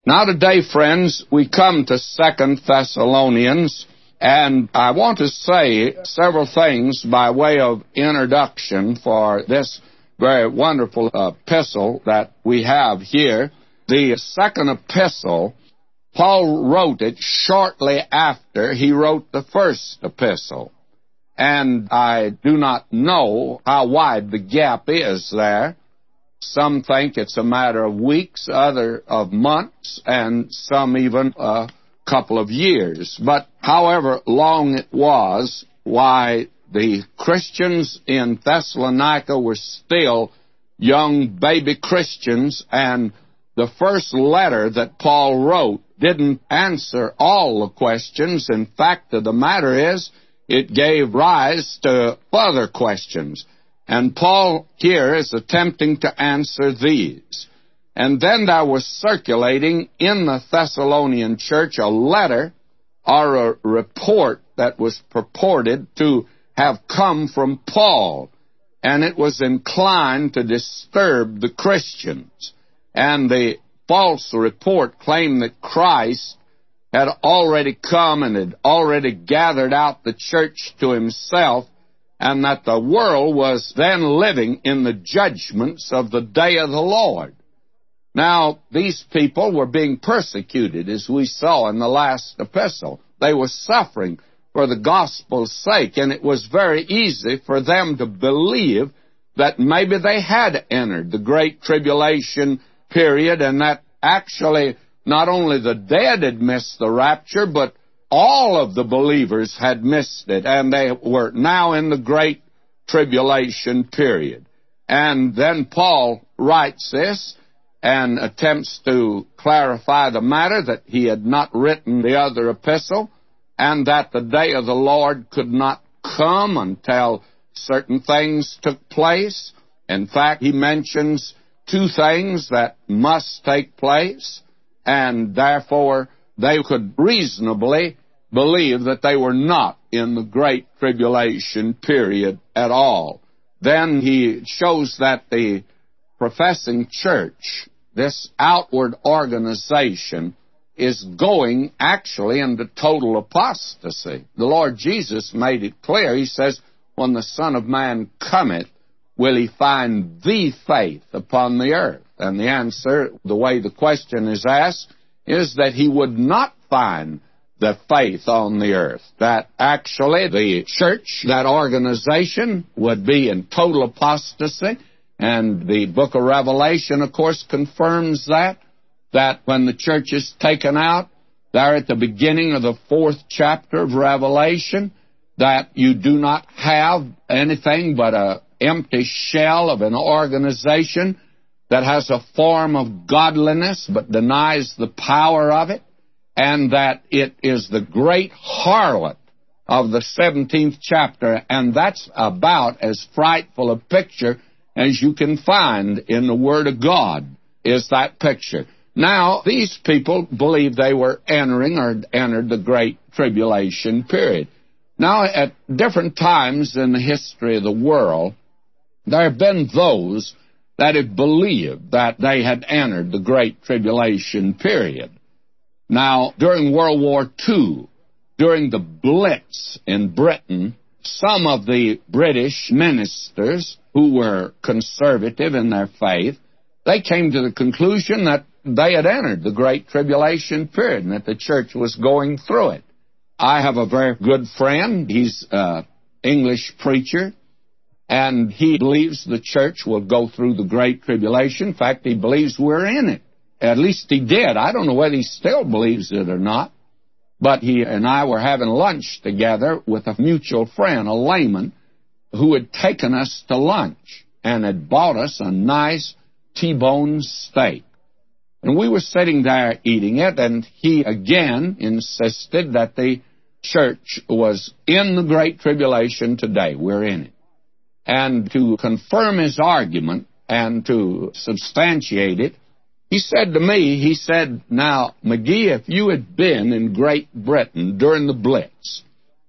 Now today, friends, we come to 2 Thessalonians, and I want to say several things by way of introduction for this very wonderful epistle that we have here. The second epistle, Paul wrote it shortly after he wrote the first epistle. And I do not know how wide the gap is there. Some think it's a matter of weeks, others of months, and some even a couple of years. But however long it was, why the Christians in Thessalonica were still young baby Christians, and the first letter that Paul wrote didn't answer all the questions. In fact, the matter is, it gave rise to further questions. And Paul here is attempting to answer these. And then there was circulating in the Thessalonian church a letter or a report that was purported to have come from Paul. And it was inclined to disturb the Christians. And the false report claimed that Christ had already come and had already gathered out the church to himself, and that the world was then living in the judgments of the day of the Lord. Now, these people were being persecuted, as we saw in the last epistle. They were suffering for the gospel's sake, and it was very easy for them to believe that maybe they had entered the great tribulation period, and that actually not only the dead had missed the rapture, but all of the believers had missed it, and they were now in the great tribulation period. And then Paul writes this and attempts to clarify the matter, that he had not written the other epistle, and that the day of the Lord could not come until certain things took place. In fact, he mentions two things that must take place, and therefore they could reasonably believe that they were not in the great tribulation period at all. Then he shows that the professing church, this outward organization, is going actually into total apostasy. The Lord Jesus made it clear. He says, when the Son of Man cometh, will he find the faith upon the earth? And the answer, the way the question is asked, is that he would not find the faith on the earth. That actually the church, that organization, would be in total apostasy. And the book of Revelation, of course, confirms that when the church is taken out, there at the beginning of the 4th chapter of Revelation, that you do not have anything but an empty shell of an organization that has a form of godliness but denies the power of it, and that it is the great harlot of the 17th chapter, and that's about as frightful a picture as you can find in the Word of God, is that picture. Now, these people believed they were entering or entered the great tribulation period. Now, at different times in the history of the world, there have been those that have believed that they had entered the great tribulation period. Now, during World War II, during the Blitz in Britain, some of the British ministers who were conservative in their faith, they came to the conclusion that they had entered the great tribulation period and that the church was going through it. I have a very good friend. He's an English preacher, and he believes the church will go through the great tribulation. In fact, he believes we're in it. At least he did. I don't know whether he still believes it or not. But he and I were having lunch together with a mutual friend, a layman, who had taken us to lunch and had bought us a nice T-bone steak. And we were sitting there eating it, and he again insisted that the church was in the great tribulation today. We're in it. And to confirm his argument and to substantiate it, he said to me, he said, now, McGee, if you had been in Great Britain during the Blitz,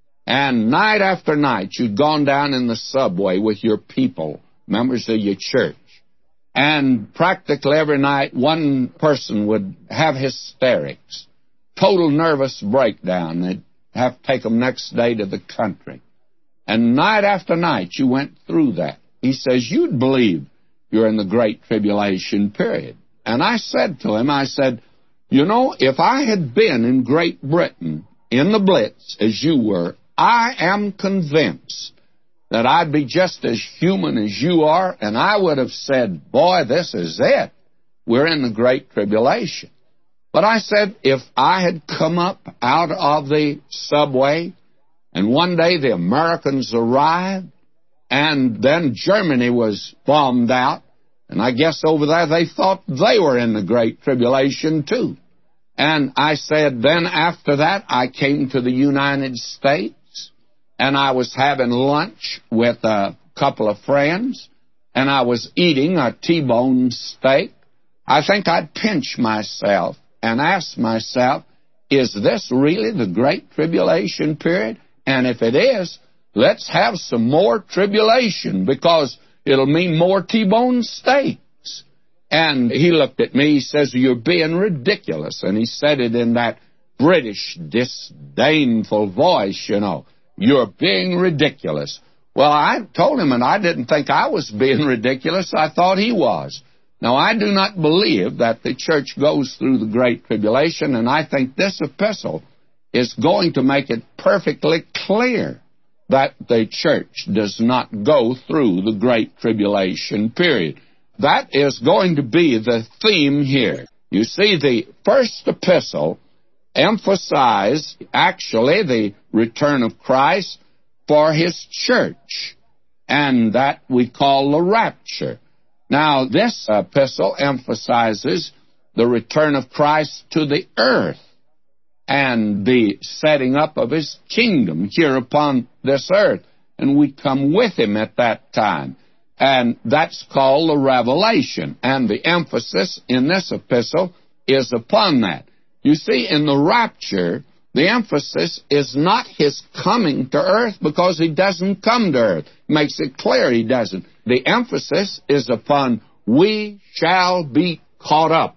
and night after night you'd gone down in the subway with your people, members of your church, And practically every night, one person would have hysterics, total nervous breakdown. They'd have to take them next day to the country. And night after night, you went through that. He says, you'd believe you're in the Great Tribulation period. And I said to him, I said, you know, if I had been in Great Britain in the Blitz as you were, I am convinced that I'd be just as human as you are, and I would have said, boy, this is it. We're in the Great Tribulation. But I said, if I had come up out of the subway, and one day the Americans arrived, and then Germany was bombed out, and I guess over there they thought they were in the Great Tribulation too. And I said, then after that, I came to the United States, and I was having lunch with a couple of friends, and I was eating a T-bone steak. I think I'd pinch myself and ask myself, is this really the Great Tribulation period? And if it is, let's have some more tribulation, because it'll mean more T-bone steaks. And he looked at me, he says, you're being ridiculous. And he said it in that British disdainful voice, you know. You're being ridiculous. Well, I told him, and I didn't think I was being ridiculous. I thought he was. Now, I do not believe that the church goes through the Great Tribulation, and I think this epistle is going to make it perfectly clear that the church does not go through the Great Tribulation period. That is going to be the theme here. You see, the first epistle emphasize actually the return of Christ for His church, and that we call the rapture. Now, this epistle emphasizes the return of Christ to the earth and the setting up of His kingdom here upon this earth, and we come with Him at that time, and that's called the revelation, and the emphasis in this epistle is upon that. You see, in the rapture, the emphasis is not His coming to earth, because He doesn't come to earth. Makes it clear He doesn't. The emphasis is upon we shall be caught up,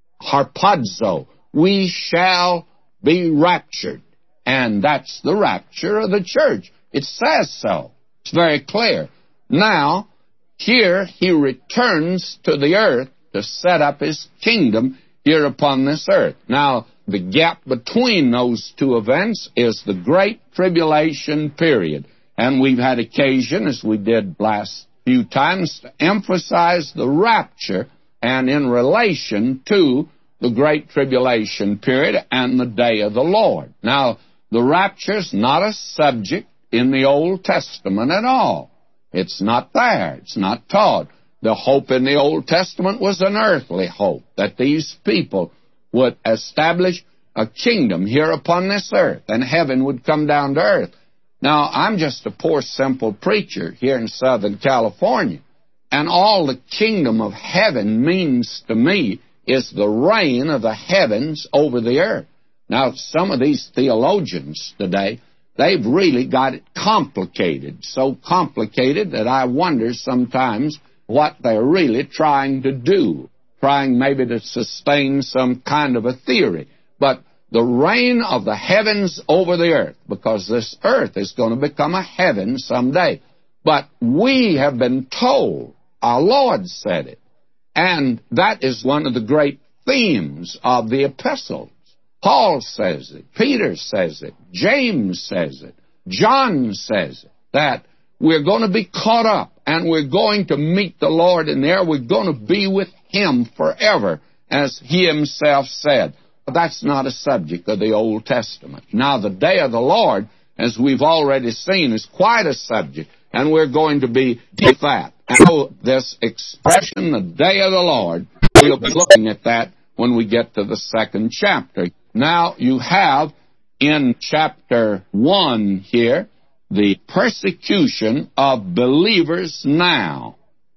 harpazo. We shall be raptured. And that's the rapture of the church. It says so. It's very clear. Now, here He returns to the earth to set up His kingdom here upon this earth. Now, the gap between those two events is the Great Tribulation period. And we've had occasion, as we did last few times, to emphasize the rapture and in relation to the Great Tribulation period and the day of the Lord. Now, the rapture's not a subject in the Old Testament at all. It's not there. It's not taught. The hope in the Old Testament was an earthly hope, that these people would establish a kingdom here upon this earth, and heaven would come down to earth. Now, I'm just a poor, simple preacher here in Southern California, and all the kingdom of heaven means to me is the reign of the heavens over the earth. Now, some of these theologians today, they've really got it complicated, so complicated that I wonder sometimes what they're really trying to do, trying maybe to sustain some kind of a theory. But the reign of the heavens over the earth, because this earth is going to become a heaven someday. But we have been told, our Lord said it, and that is one of the great themes of the epistles. Paul says it, Peter says it, James says it, John says it, that we're going to be caught up, and we're going to meet the Lord in the air. We're going to be with Him forever, as He Himself said. But that's not a subject of the Old Testament. Now, the day of the Lord, as we've already seen, is quite a subject, and we're going to be with that. And so this expression, the day of the Lord, we'll be looking at that when we get to the second chapter. Now, you have in chapter 1 here, the persecution of believers now,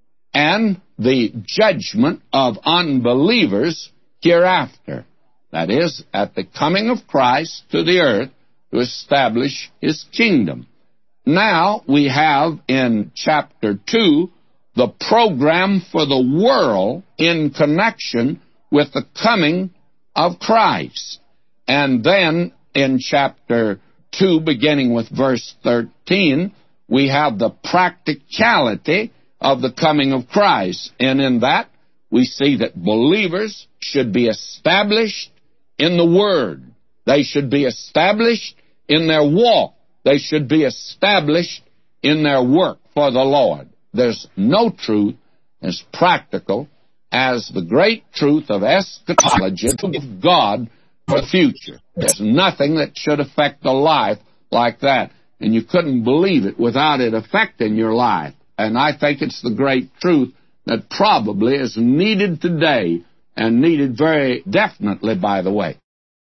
and the judgment of unbelievers hereafter. That is, at the coming of Christ to the earth to establish His kingdom. Now we have in chapter 2 the program for the world in connection with the coming of Christ. And then in chapter 2, beginning with verse 13, we have the practicality of the coming of Christ. And in that, we see that believers should be established in the Word. They should be established in their walk. They should be established in their work for the Lord. There's no truth as practical as the great truth of eschatology of God for the future. There's nothing that should affect the life like that. And you couldn't believe it without it affecting your life. And I think it's the great truth that probably is needed today, and needed very definitely, by the way.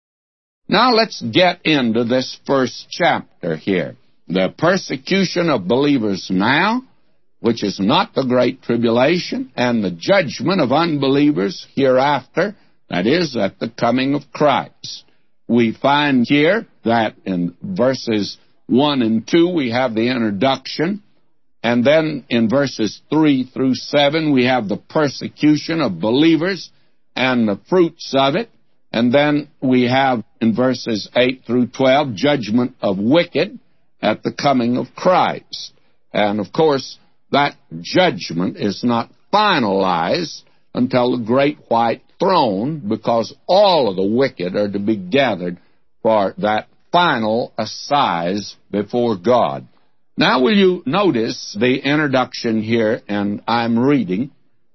Now let's get into this first chapter here. The persecution of believers now, which is not the great tribulation, and the judgment of unbelievers hereafter, that is, at the coming of Christ. We find here that in verses 1 and 2 we have the introduction, and then in verses 3 through 7 we have the persecution of believers and the fruits of it, and then we have in verses 8 through 12 judgment of wicked at the coming of Christ. And of course, that judgment is not finalized until the great white throne, because all of the wicked are to be gathered for that final assize before God. Now will you notice the introduction here, and I'm reading,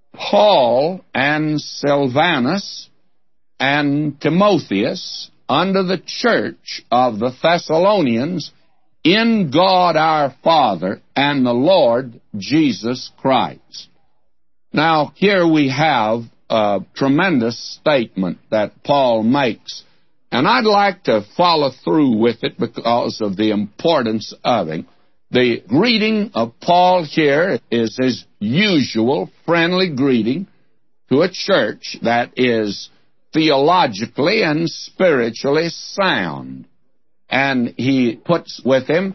Paul and Silvanus and Timotheus unto the church of the Thessalonians in God our Father and the Lord Jesus Christ. Now, here we have a tremendous statement that Paul makes, and I'd like to follow through with it because of the importance of it. The greeting of Paul here is his usual friendly greeting to a church that is theologically and spiritually sound. And he puts with him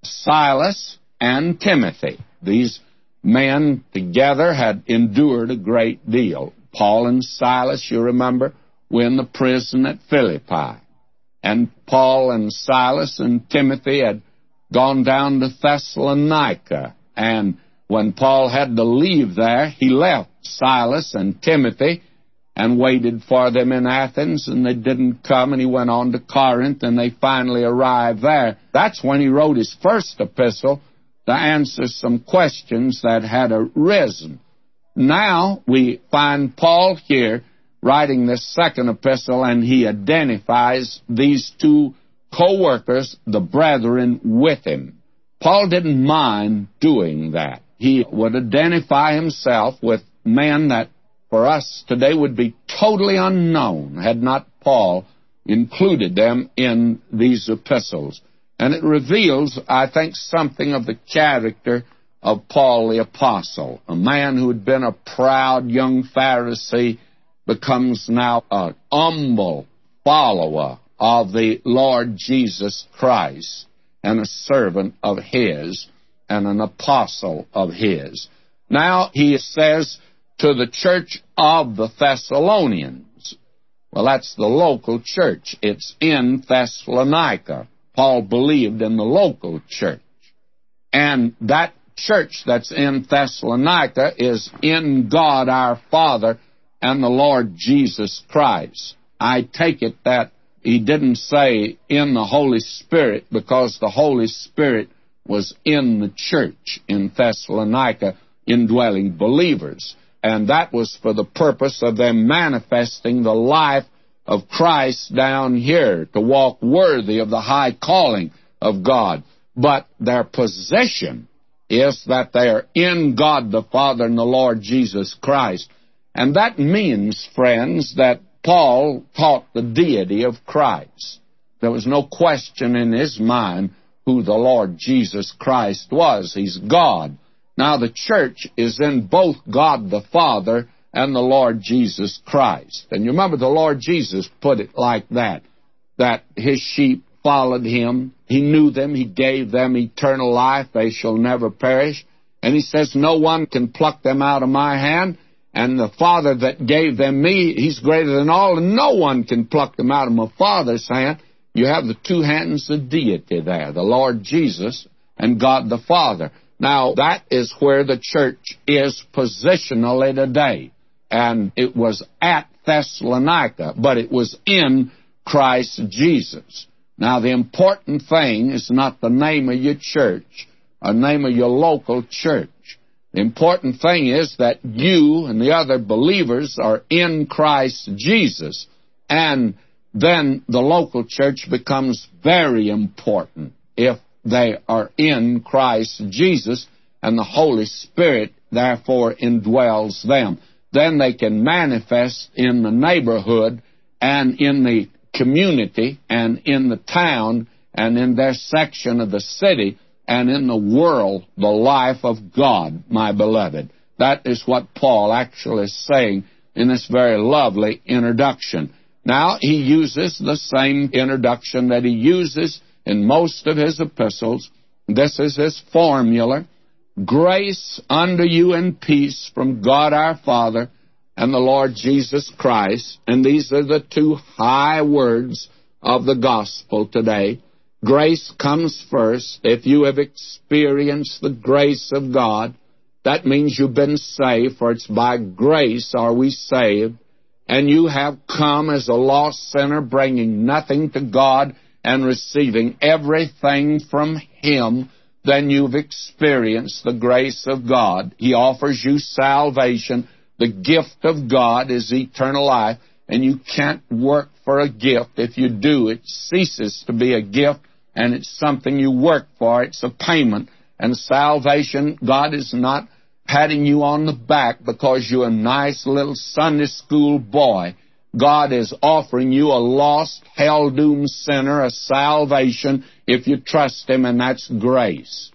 Silas and Timothy. These men together had endured a great deal. Paul and Silas, you remember, were in the prison at Philippi. And Paul and Silas and Timothy had gone down to Thessalonica. And when Paul had to leave there, he left Silas and Timothy and waited for them in Athens, and they didn't come, and he went on to Corinth, and they finally arrived there. That's when he wrote his first epistle to answer some questions that had arisen. Now we find Paul here writing this second epistle, and he identifies these two co-workers, the brethren, with him. Paul didn't mind doing that. He would identify himself with men that for us today would be totally unknown had not Paul included them in these epistles. And it reveals, I think, something of the character of Paul the Apostle. A man who had been a proud young Pharisee becomes now an humble follower of the Lord Jesus Christ, and a servant of His, and an apostle of His. Now he says to the church of the Thessalonians. Well, that's the local church. It's in Thessalonica. Paul believed in the local church. And that church that's in Thessalonica is in God our Father and the Lord Jesus Christ. I take it that he didn't say in the Holy Spirit, because the Holy Spirit was in the church in Thessalonica, indwelling believers. And that was for the purpose of them manifesting the life of Christ down here, to walk worthy of the high calling of God. But their position is that they are in God the Father and the Lord Jesus Christ. And that means, friends, that Paul taught the deity of Christ. There was no question in his mind who the Lord Jesus Christ was. He's God. Now the church is in both God the Father and the Lord Jesus Christ. And you remember the Lord Jesus put it like that His sheep followed Him. He knew them. He gave them eternal life. They shall never perish. And he says, no one can pluck them out of my hand. And the Father that gave them me, he's greater than all, and no one can pluck them out of my Father's hand. You have the two hands of deity there, the Lord Jesus and God the Father. Now, that is where the church is positionally today. And it was at Thessalonica, but it was in Christ Jesus. Now, the important thing is not the name of your church, or name of your local church. The important thing is that you and the other believers are in Christ Jesus, and then the local church becomes very important if they are in Christ Jesus, and the Holy Spirit therefore indwells them. Then they can manifest in the neighborhood and in the community and in the town and in their section of the city and in the world the life of God, my beloved. That is what Paul actually is saying in this very lovely introduction. Now, he uses the same introduction that he uses in most of his epistles. This is his formula. Grace unto you and peace from God our Father and the Lord Jesus Christ. And these are the two high words of the gospel today. Grace comes first. If you have experienced the grace of God, that means you've been saved, for it's by grace are we saved. And you have come as a lost sinner, bringing nothing to God and receiving everything from Him. Then you've experienced the grace of God. He offers you salvation. The gift of God is eternal life, and you can't work for a gift. If you do, it ceases to be a gift, and it's something you work for. It's a payment. And salvation, God is not patting you on the back because you're a nice little Sunday school boy. God is offering you a lost, hell-doomed sinner a salvation if you trust Him, and that's grace.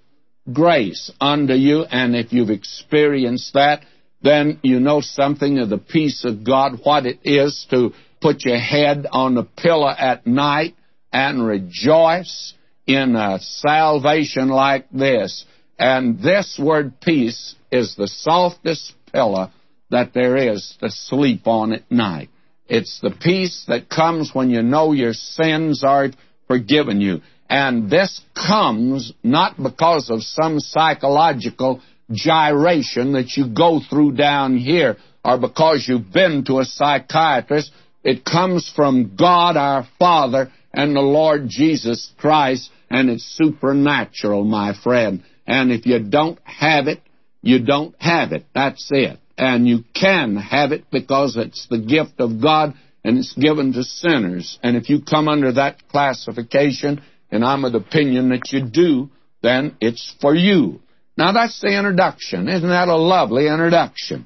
Grace unto you, and if you've experienced that, then you know something of the peace of God, what it is to put your head on the pillow at night and rejoice in a salvation like this. And this word peace is the softest pillow that there is to sleep on at night. It's the peace that comes when you know your sins are forgiven you. And this comes not because of some psychological gyration that you go through down here or because you've been to a psychiatrist. It comes from God our Father and the Lord Jesus Christ, and it's supernatural, my friend. And if you don't have it, you don't have it. That's it. And you can have it because it's the gift of God and it's given to sinners. And if you come under that classification, and I'm of the opinion that you do, then it's for you. Now, that's the introduction. Isn't that a lovely introduction?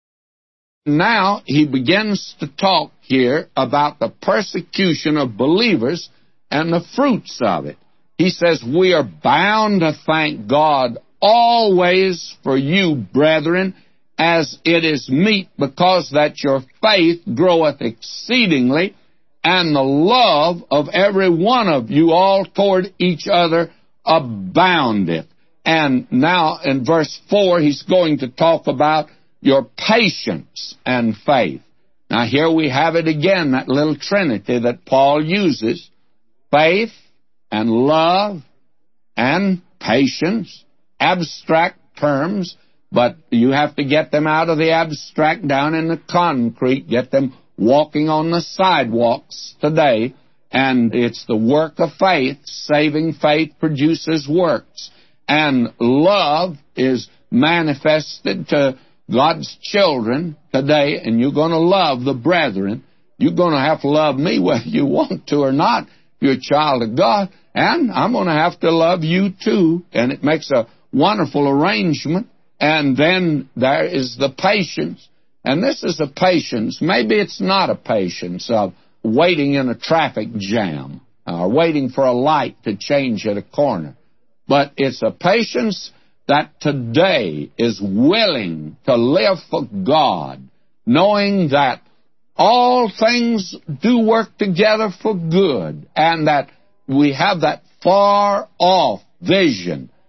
Now, he begins to talk here about the persecution of believers and the fruits of it. He says, we are bound to thank God always for you, brethren, as it is meet, because that your faith groweth exceedingly, and the love of every one of you all toward each other aboundeth. And now in verse 4, he's going to talk about your patience and faith. Now here we have it again, that little trinity that Paul uses. Faith and love and patience, abstract terms, but you have to get them out of the abstract down in the concrete, get them walking on the sidewalks today, and it's the work of faith. Saving faith produces works. And love is manifested to God's children today, and you're going to love the brethren. You're going to have to love me whether you want to or not. If you're a child of God, and I'm going to have to love you too, and it makes a wonderful arrangement. And then there is the patience, and this is a patience. Maybe it's not a patience of waiting in a traffic jam or waiting for a light to change at a corner, but it's a patience that today is willing to live for God, knowing that all things do work together for good, and that we have that far-off vision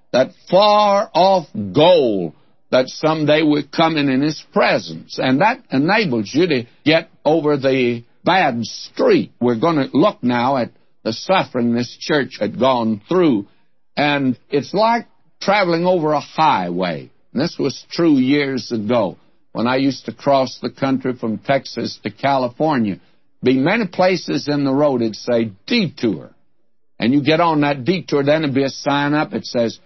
that far-off goal that someday we're coming in His presence. And that enables you to get over the bad street. We're going to look now at the suffering this church had gone through. And it's like traveling over a highway. And this was true years ago when I used to cross the country from Texas to California. Be many places in the road it'd say detour. And you get on that detour, then it'd be a sign up. It says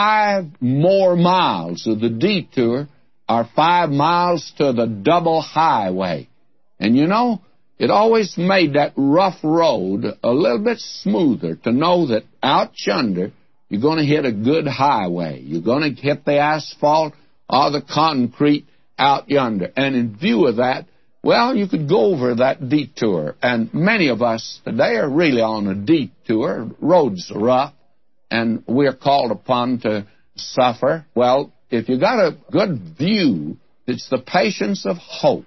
5 more miles of the detour are 5 miles to the double highway. And you know, it always made that rough road a little bit smoother to know that out yonder you're going to hit a good highway. You're going to hit the asphalt or the concrete out yonder. And in view of that, well, you could go over that detour. And many of us today are really on a detour. Roads are rough, and we're called upon to suffer. Well, if you got a good view, it's the patience of hope.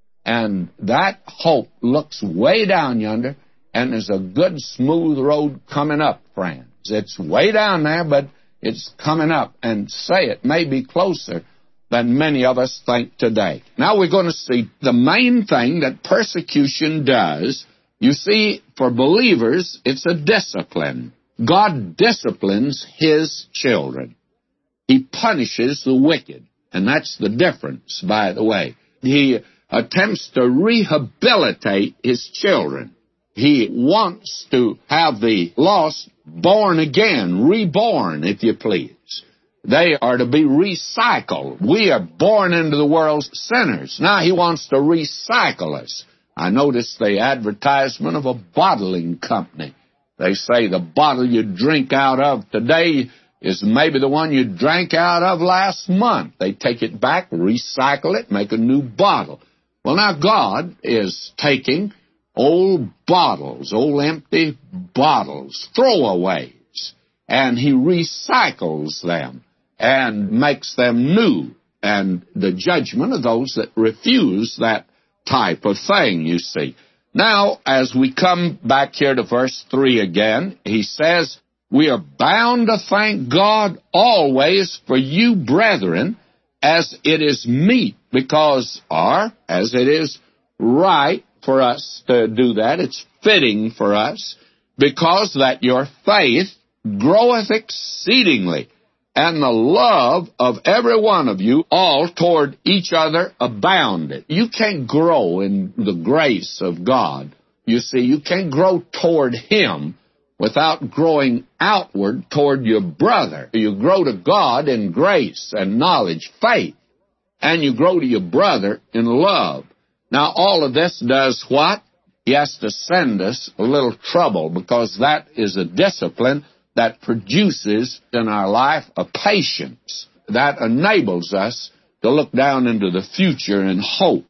And that hope looks way down yonder, and there's a good smooth road coming up, friends. It's way down there, but it's coming up. And say it may be closer than many of us think today. Now we're going to see the main thing that persecution does. You see, for believers, it's a discipline. God disciplines His children. He punishes the wicked. And that's the difference, by the way. He attempts to rehabilitate His children. He wants to have the lost born again, reborn, if you please. They are to be recycled. We are born into the world sinners. Now He wants to recycle us. I noticed the advertisement of a bottling company. They say the bottle you drink out of today is maybe the one you drank out of last month. They take it back, recycle it, make a new bottle. Well, now God is taking old bottles, old empty bottles, throwaways, and He recycles them and makes them new. And the judgment of those that refuse that type of thing, you see. Now, as we come back here to verse 3 again, he says, we are bound to thank God always for you, brethren, as it is meet, because, or as it is right for us to do that, it's fitting for us, because that your faith groweth exceedingly, and the love of every one of you all toward each other abounded. You can't grow in the grace of God. You see, you can't grow toward Him without growing outward toward your brother. You grow to God in grace and knowledge, faith, and you grow to your brother in love. Now, all of this does what? He has to send us a little trouble, because that is a discipline that produces in our life a patience that enables us to look down into the future in hope.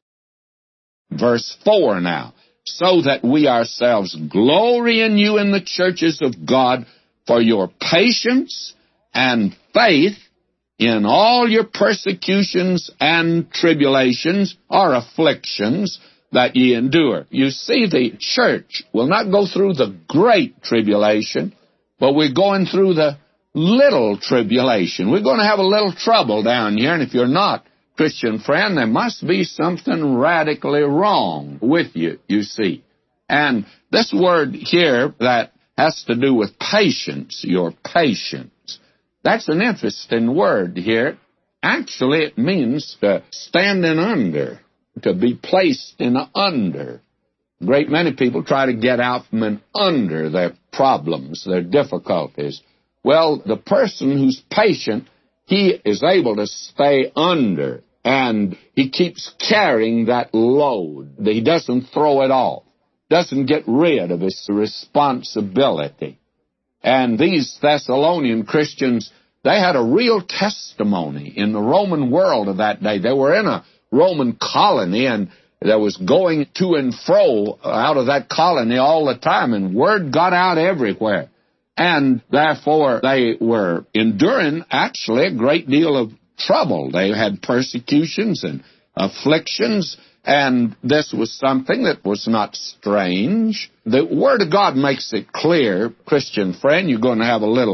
Verse 4 now. So that we ourselves glory in you in the churches of God for your patience and faith in all your persecutions and tribulations or afflictions that ye endure. You see, the church will not go through the great tribulation, but we're going through the little tribulation. We're going to have a little trouble down here, and if you're not, Christian friend, there must be something radically wrong with you, you see. And this word here that has to do with patience, your patience, that's an interesting word here. Actually, it means to stand in under, to be placed in under. A great many people try to get out from an under their problems, their difficulties. Well, the person who's patient, he is able to stay under, and he keeps carrying that load. He doesn't throw it off, doesn't get rid of his responsibility. And these Thessalonian Christians, they had a real testimony in the Roman world of that day. They were in a Roman colony, and there was going to and fro out of that colony all the time, and word got out everywhere. And therefore, they were enduring, actually, a great deal of trouble. They had persecutions and afflictions, and this was something that was not strange. The Word of God makes it clear, Christian friend, you're going to have a little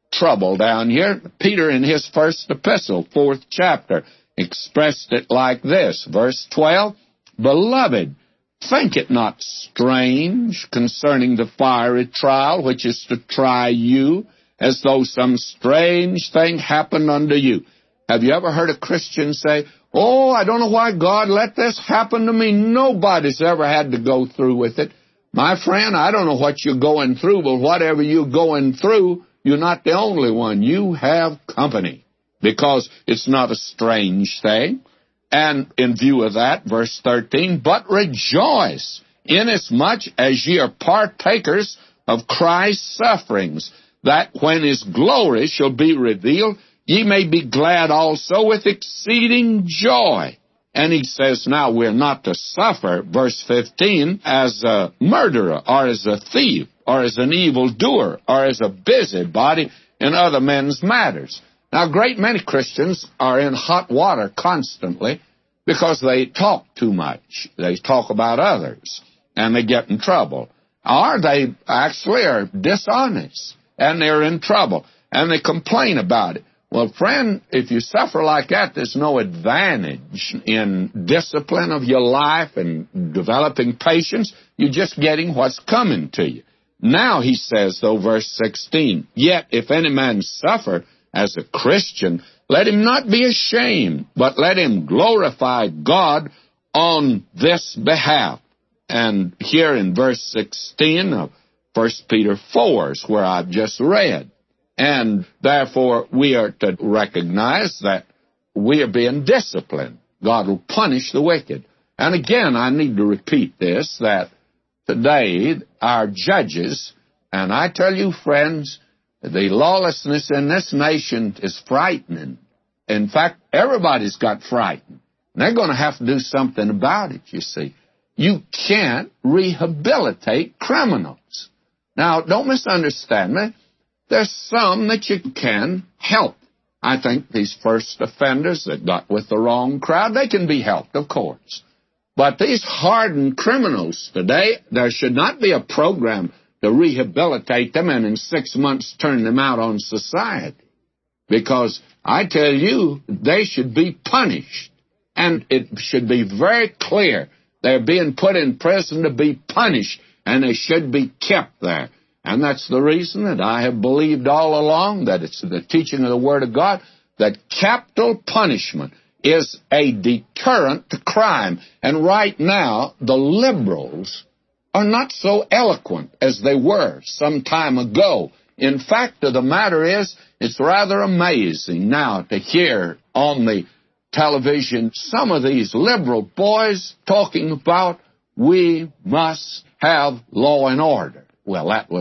trouble down here. Peter, in his first epistle, 4th chapter, expressed it like this, verse 12, Beloved, think it not strange concerning the fiery trial which is to try you, as though some strange thing happened unto you. Have you ever heard a Christian say, Oh, I don't know why God let this happen to me. Nobody's ever had to go through with it. My friend, I don't know what you're going through, but whatever you're going through, you're not the only one. You have company, because it's not a strange thing. And in view of that, verse 13, But rejoice, inasmuch as ye are partakers of Christ's sufferings, that when his glory shall be revealed, ye may be glad also with exceeding joy. And he says, now we're not to suffer, verse 15, as a murderer, or as a thief, or as an evildoer, or as a busybody in other men's matters. Now, a great many Christians are in hot water constantly because they talk too much. They talk about others, and they get in trouble. Or they actually are dishonest, and they're in trouble, and they complain about it. Well, friend, if you suffer like that, there's no advantage in discipline of your life and developing patience. You're just getting what's coming to you. Now, he says, though, verse 16, Yet if any man suffer as a Christian, let him not be ashamed, but let him glorify God on this behalf. And here in verse 16 of 1 Peter 4 is where I've just read. And therefore, we are to recognize that we are being disciplined. God will punish the wicked. And again, I need to repeat this, that today our judges, and I tell you, friends, the lawlessness in this nation is frightening. In fact, everybody's got frightened. And they're going to have to do something about it, you see. You can't rehabilitate criminals. Now, don't misunderstand me. There's some that you can help. I think these first offenders that got with the wrong crowd, they can be helped, of course. But these hardened criminals today, there should not be a program to rehabilitate them and in 6 months turn them out on society. Because I tell you, they should be punished. And it should be very clear. They're being put in prison to be punished, and they should be kept there. And that's the reason that I have believed all along that it's the teaching of the Word of God that capital punishment is a deterrent to crime. And right now, the liberals are not so eloquent as they were some time ago. In fact, the matter is, it's rather amazing now to hear on the television some of these liberal boys talking about we must have law and order. Well, that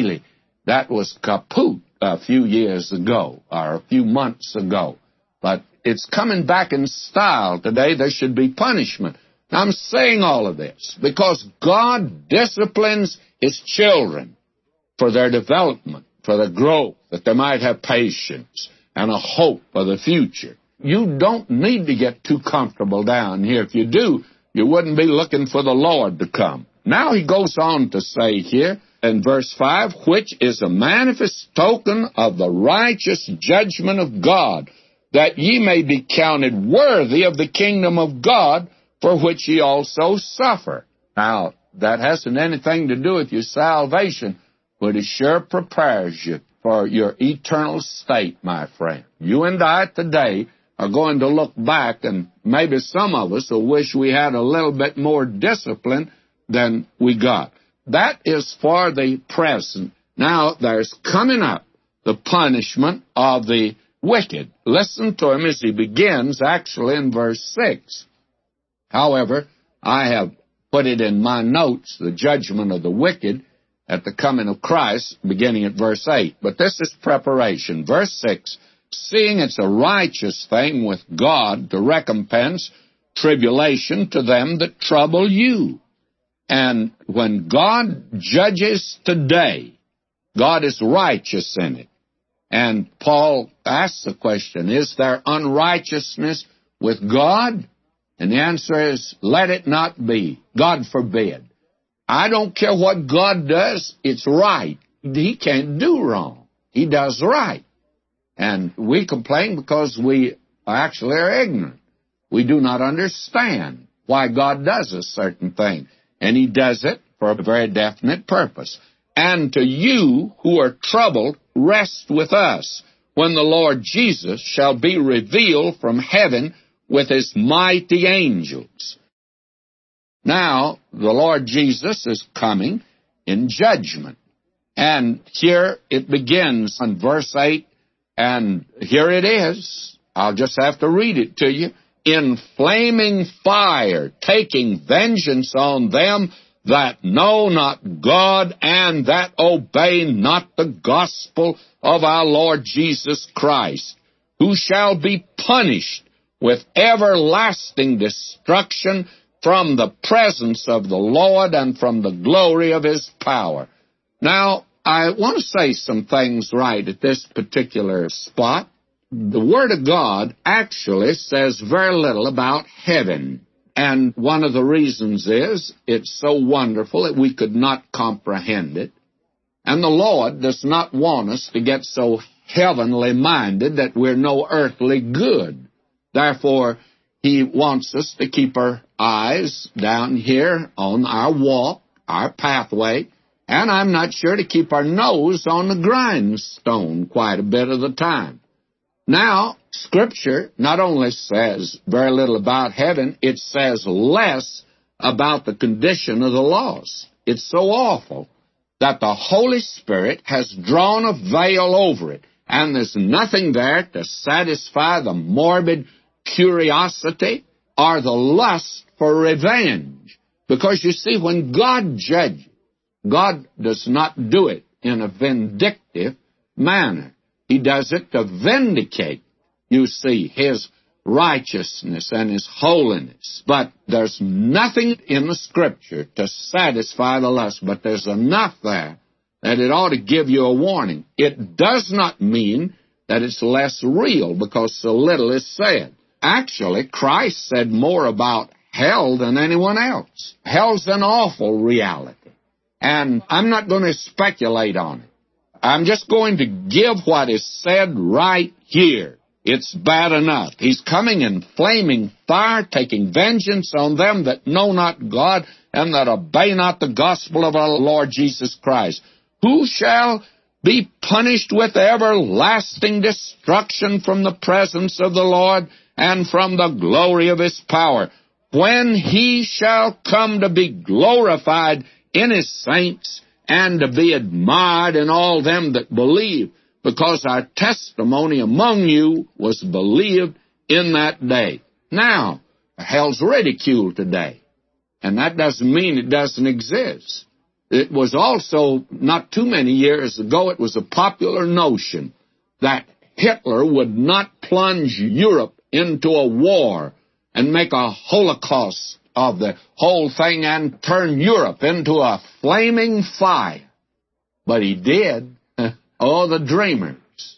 was kaput a few years ago, or a few months ago. But it's coming back in style today. There should be punishment. Now, I'm saying all of this because God disciplines His children for their development, for their growth, that they might have patience and a hope for the future. You don't need to get too comfortable down here. If you do, you wouldn't be looking for the Lord to come. Now he goes on to say here, in verse 5, which is a manifest token of the righteous judgment of God, that ye may be counted worthy of the kingdom of God, for which ye also suffer. Now, that hasn't anything to do with your salvation, but it sure prepares you for your eternal state, my friend. You and I today are going to look back, and maybe some of us will wish we had a little bit more discipline than we got. That is for the present. Now, there's coming up the punishment of the wicked. Listen to him as he begins, actually, in verse 6. However, I have put it in my notes, the judgment of the wicked at the coming of Christ, beginning at verse 8. But this is preparation. Verse 6, seeing it's a righteous thing with God to recompense tribulation to them that trouble you. And when God judges today, God is righteous in it. And Paul asks the question, is there unrighteousness with God? And the answer is, let it not be. God forbid. I don't care what God does, it's right. He can't do wrong. He does right. And we complain because we actually are ignorant. We do not understand why God does a certain thing. And He does it for a very definite purpose. And to you who are troubled, rest with us when the Lord Jesus shall be revealed from heaven with His mighty angels. Now, the Lord Jesus is coming in judgment. And here it begins in verse 8, and here it is. I'll just have to read it to you. In flaming fire, taking vengeance on them that know not God and that obey not the gospel of our Lord Jesus Christ, who shall be punished with everlasting destruction from the presence of the Lord and from the glory of His power. Now, I want to say some things right at this particular spot. The Word of God actually says very little about heaven. And one of the reasons is it's so wonderful that we could not comprehend it. And the Lord does not want us to get so heavenly minded that we're no earthly good. Therefore, He wants us to keep our eyes down here on our walk, our pathway, and I'm not sure to keep our nose on the grindstone quite a bit of the time. Now, Scripture not only says very little about heaven, it says less about the condition of the lost. It's so awful that the Holy Spirit has drawn a veil over it, and there's nothing there to satisfy the morbid curiosity or the lust for revenge. Because you see, when God judges, God does not do it in a vindictive manner. He does it to vindicate, you see, His righteousness and His holiness. But there's nothing in the Scripture to satisfy the lust, but there's enough there that it ought to give you a warning. It does not mean that it's less real because so little is said. Actually, Christ said more about hell than anyone else. Hell's an awful reality. And I'm not going to speculate on it. I'm just going to give what is said right here. It's bad enough. He's coming in flaming fire, taking vengeance on them that know not God and that obey not the gospel of our Lord Jesus Christ, who shall be punished with everlasting destruction from the presence of the Lord and from the glory of His power, when He shall come to be glorified in His saints and to be admired in all them that believe, because our testimony among you was believed in that day. Now, hell's ridiculed today, and that doesn't mean it doesn't exist. It was also, not too many years ago, it was a popular notion that Hitler would not plunge Europe into a war and make a holocaust of the whole thing and turn Europe into a flaming fire. But he did. Oh, the dreamers.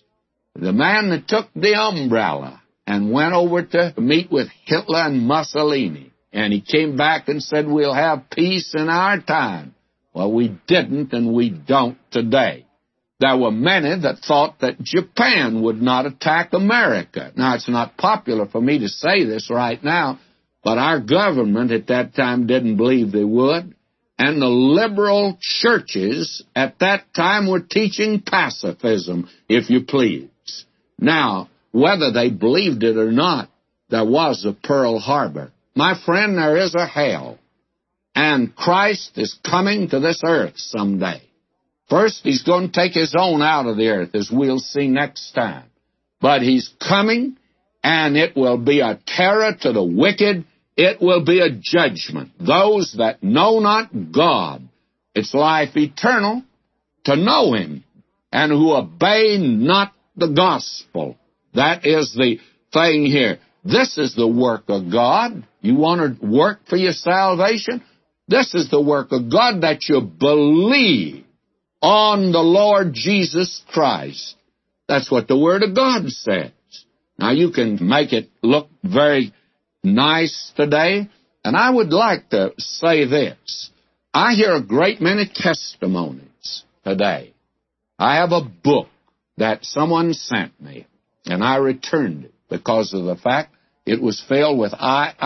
The man that took the umbrella and went over to meet with Hitler and Mussolini, and he came back and said, we'll have peace in our time. Well, we didn't, and we don't today. There were many that thought that Japan would not attack America. Now, it's not popular for me to say this right now, but our government at that time didn't believe they would. And the liberal churches at that time were teaching pacifism, if you please. Now, whether they believed it or not, there was a Pearl Harbor. My friend, there is a hell. And Christ is coming to this earth someday. First, He's going to take His own out of the earth, as we'll see next time. But He's coming, and it will be a terror to the wicked. It will be a judgment. Those that know not God, it's life eternal to know Him, and who obey not the gospel. That is the thing here. This is the work of God. You want to work for your salvation? This is the work of God, that you believe on the Lord Jesus Christ. That's what the Word of God says. Now, you can make it look very nice today, and I would like to say this. I hear a great many testimonies today. I have a book that someone sent me, and I returned it because of the fact it was filled with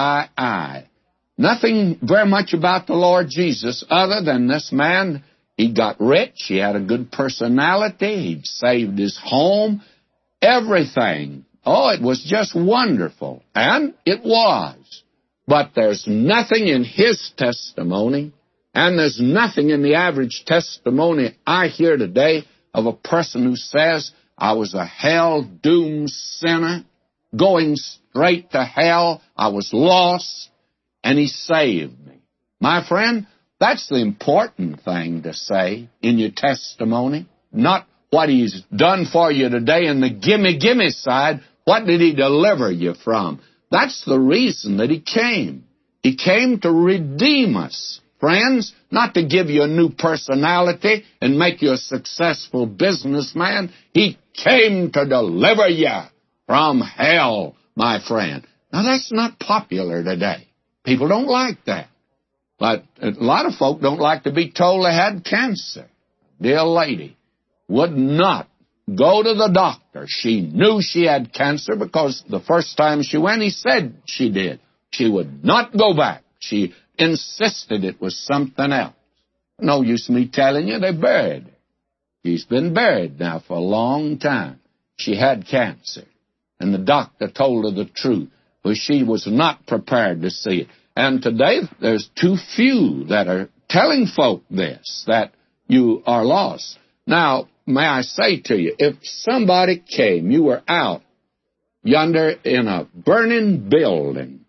I. Nothing very much about the Lord Jesus other than this man. He got rich. He had a good personality. He'd saved his home. Everything. Oh, it was just wonderful. And it was. But there's nothing in his testimony, and there's nothing in the average testimony I hear today of a person who says, I was a hell-doomed sinner, going straight to hell. I was lost, and he saved me. My friend, that's the important thing to say in your testimony, not what he's done for you today in the gimme side. What did he deliver you from? That's the reason that he came. He came to redeem us, friends, not to give you a new personality and make you a successful businessman. He came to deliver you from hell, my friend. Now, that's not popular today. People don't like that. But a lot of folk don't like to be told they had cancer. Dear lady would not go to the doctor. She knew she had cancer because the first time she went, he said she did. She would not go back. She insisted it was something else. No use me telling you, they buried her. She's been buried now for a long time. She had cancer. And the doctor told her the truth, but she was not prepared to see it. And today, there's too few that are telling folk this, that you are lost. Now, may I say to you, if somebody came, you were out yonder in a burning building,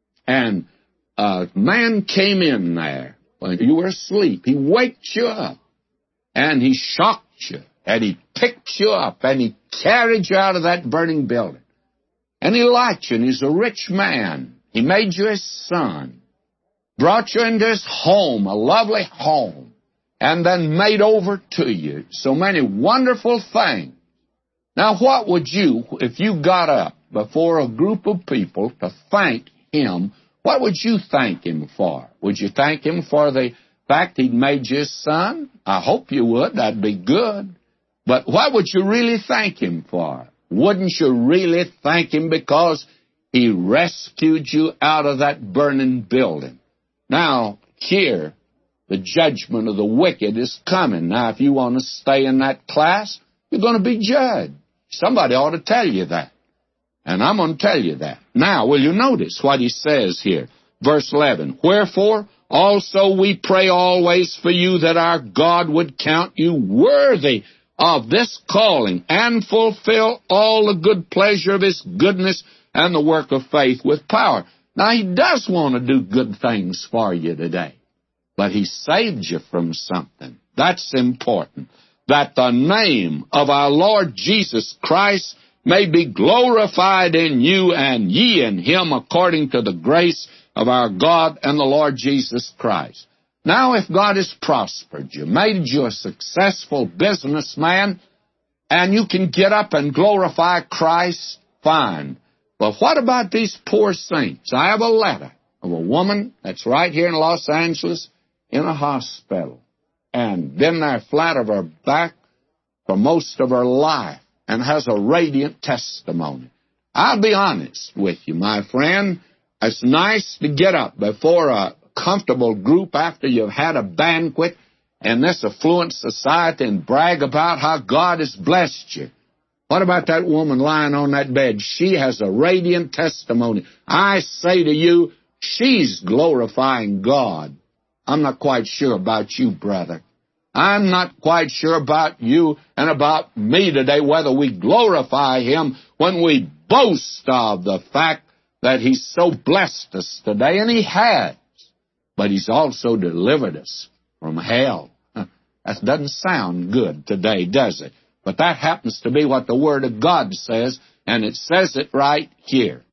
and a man came in there when you were asleep. He waked you up, and he shocked you, and he picked you up, and he carried you out of that burning building. And he liked you, and he's a rich man. He made you his son, brought you into his home, a lovely home, and then made over to you so many wonderful things. Now, what would you, if you got up before a group of people to thank him, what would you thank him for? Would you thank him for the fact he'd made you his son? I hope you would. That'd be good. But what would you really thank him for? Wouldn't you really thank him because he rescued you out of that burning building? Now, here, the judgment of the wicked is coming. Now, if you want to stay in that class, you're going to be judged. Somebody ought to tell you that. And I'm going to tell you that. Now, will you notice what he says here? Verse 11, wherefore also we pray always for you that our God would count you worthy of this calling and fulfill all the good pleasure of his goodness and the work of faith with power. Now, he does want to do good things for you today, but he saved you from something. That's important. That the name of our Lord Jesus Christ may be glorified in you and ye in him according to the grace of our God and the Lord Jesus Christ. Now, if God has prospered you, made you a successful businessman, and you can get up and glorify Christ, fine. But what about these poor saints? I have a letter of a woman that's right here in Los Angeles in a hospital and been there flat of her back for most of her life and has a radiant testimony. I'll be honest with you, my friend. It's nice to get up before a comfortable group after you've had a banquet in this affluent society and brag about how God has blessed you. What about that woman lying on that bed? She has a radiant testimony. I say to you, she's glorifying God. I'm not quite sure about you, brother. I'm not quite sure about you and about me today, whether we glorify him when we boast of the fact that he's so blessed us today, and he has. But he's also delivered us from hell. That doesn't sound good today, does it? But that happens to be what the Word of God says, and it says it right here.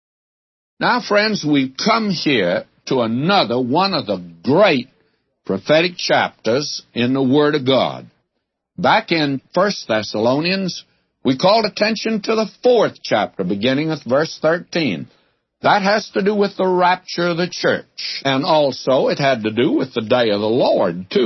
Now, friends, we come here to another one of the great prophetic chapters in the Word of God. Back in 1 Thessalonians, we called attention to the 4th chapter, beginning with verse 13. That has to do with the rapture of the church. And also it had to do with the day of the Lord, too.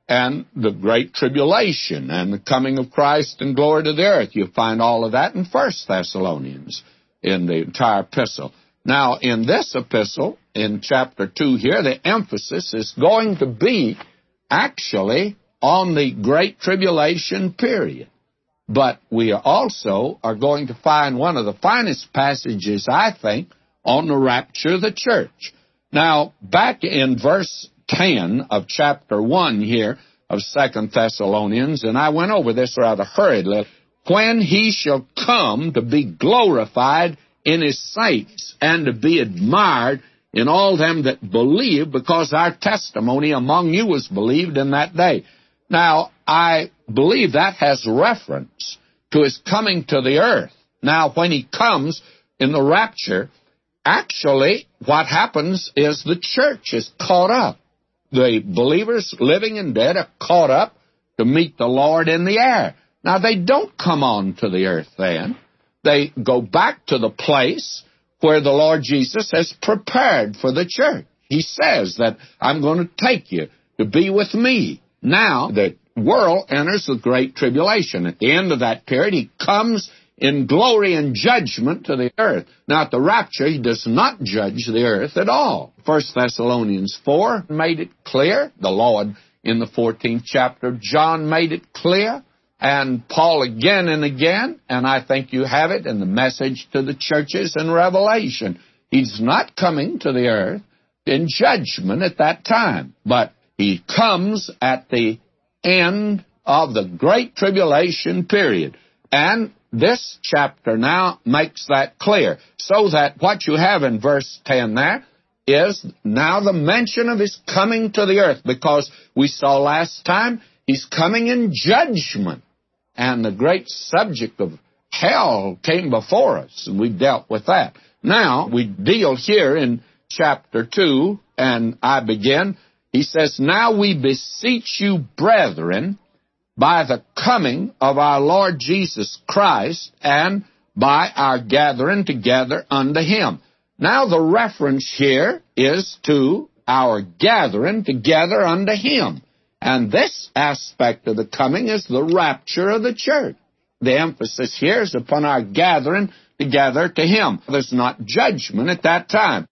and the Great Tribulation and the coming of Christ and glory to the earth. You find all of that in 1 Thessalonians in the entire epistle. Now, in this epistle, in chapter 2 here, the emphasis is going to be actually on the Great Tribulation period. But we also are going to find one of the finest passages, I think, on the rapture of the church. Now, back in verse 10 of chapter 1 here of 2 Thessalonians, and I went over this rather hurriedly, when he shall come to be glorified in his saints and to be admired in all them that believe, because our testimony among you was believed in that day. Now, I believe that has reference to his coming to the earth. Now, when he comes in the rapture, actually what happens is the church is caught up. The believers, living and dead, are caught up to meet the Lord in the air. Now, they don't come on to the earth then. They go back to the place where the Lord Jesus has prepared for the church. He says that I'm going to take you to be with me. Now, the world enters the Great Tribulation. At the end of that period, he comes in glory and judgment to the earth. Now, at the rapture, he does not judge the earth at all. 1 Thessalonians 4 made it clear. The Lord, in the 14th chapter of John, made it clear. And Paul again and again, and I think you have it in the message to the churches in Revelation. He's not coming to the earth in judgment at that time, but he comes at the end of the Great Tribulation period. And this chapter now makes that clear, so that what you have in verse 10 there is now the mention of his coming to the earth, because we saw last time he's coming in judgment. And the great subject of hell came before us, and we dealt with that. Now, we deal here in chapter 2, and I begin. He says, now we beseech you, brethren, by the coming of our Lord Jesus Christ, and by our gathering together unto him. Now, the reference here is to our gathering together unto him. And this aspect of the coming is the rapture of the church. The emphasis here is upon our gathering together to him. There's not judgment at that time.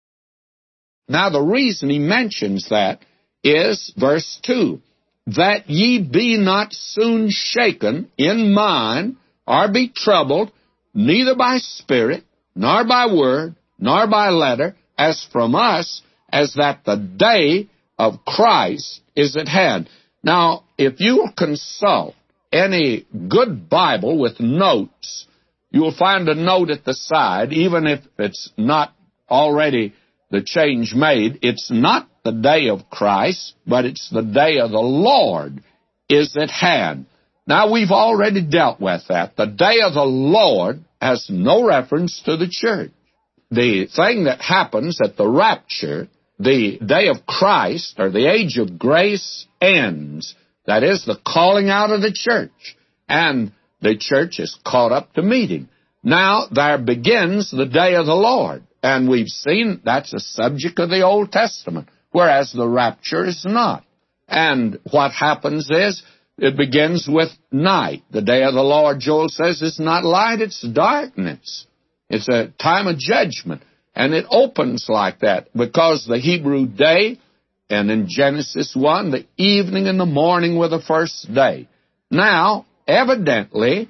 Now, the reason he mentions that is verse 2, that ye be not soon shaken in mind, or be troubled, neither by spirit, nor by word, nor by letter, as from us, as that the day of Christ is at hand. Now, if you consult any good Bible with notes, you'll find a note at the side, even if it's not already the change made. It's not the day of Christ, but it's the day of the Lord is at hand. Now, we've already dealt with that. The day of the Lord has no reference to the church. The thing that happens at the rapture, the day of Christ, or the age of grace, ends. That is, the calling out of the church. And the church is caught up to meet him. Now, there begins the day of the Lord. And we've seen that's a subject of the Old Testament, whereas the rapture is not. And what happens is, it begins with night. The day of the Lord, Joel says, is not light, it's darkness. It's a time of judgment. And it opens like that, because the Hebrew day, and in Genesis 1, the evening and the morning were the first day. Now, evidently,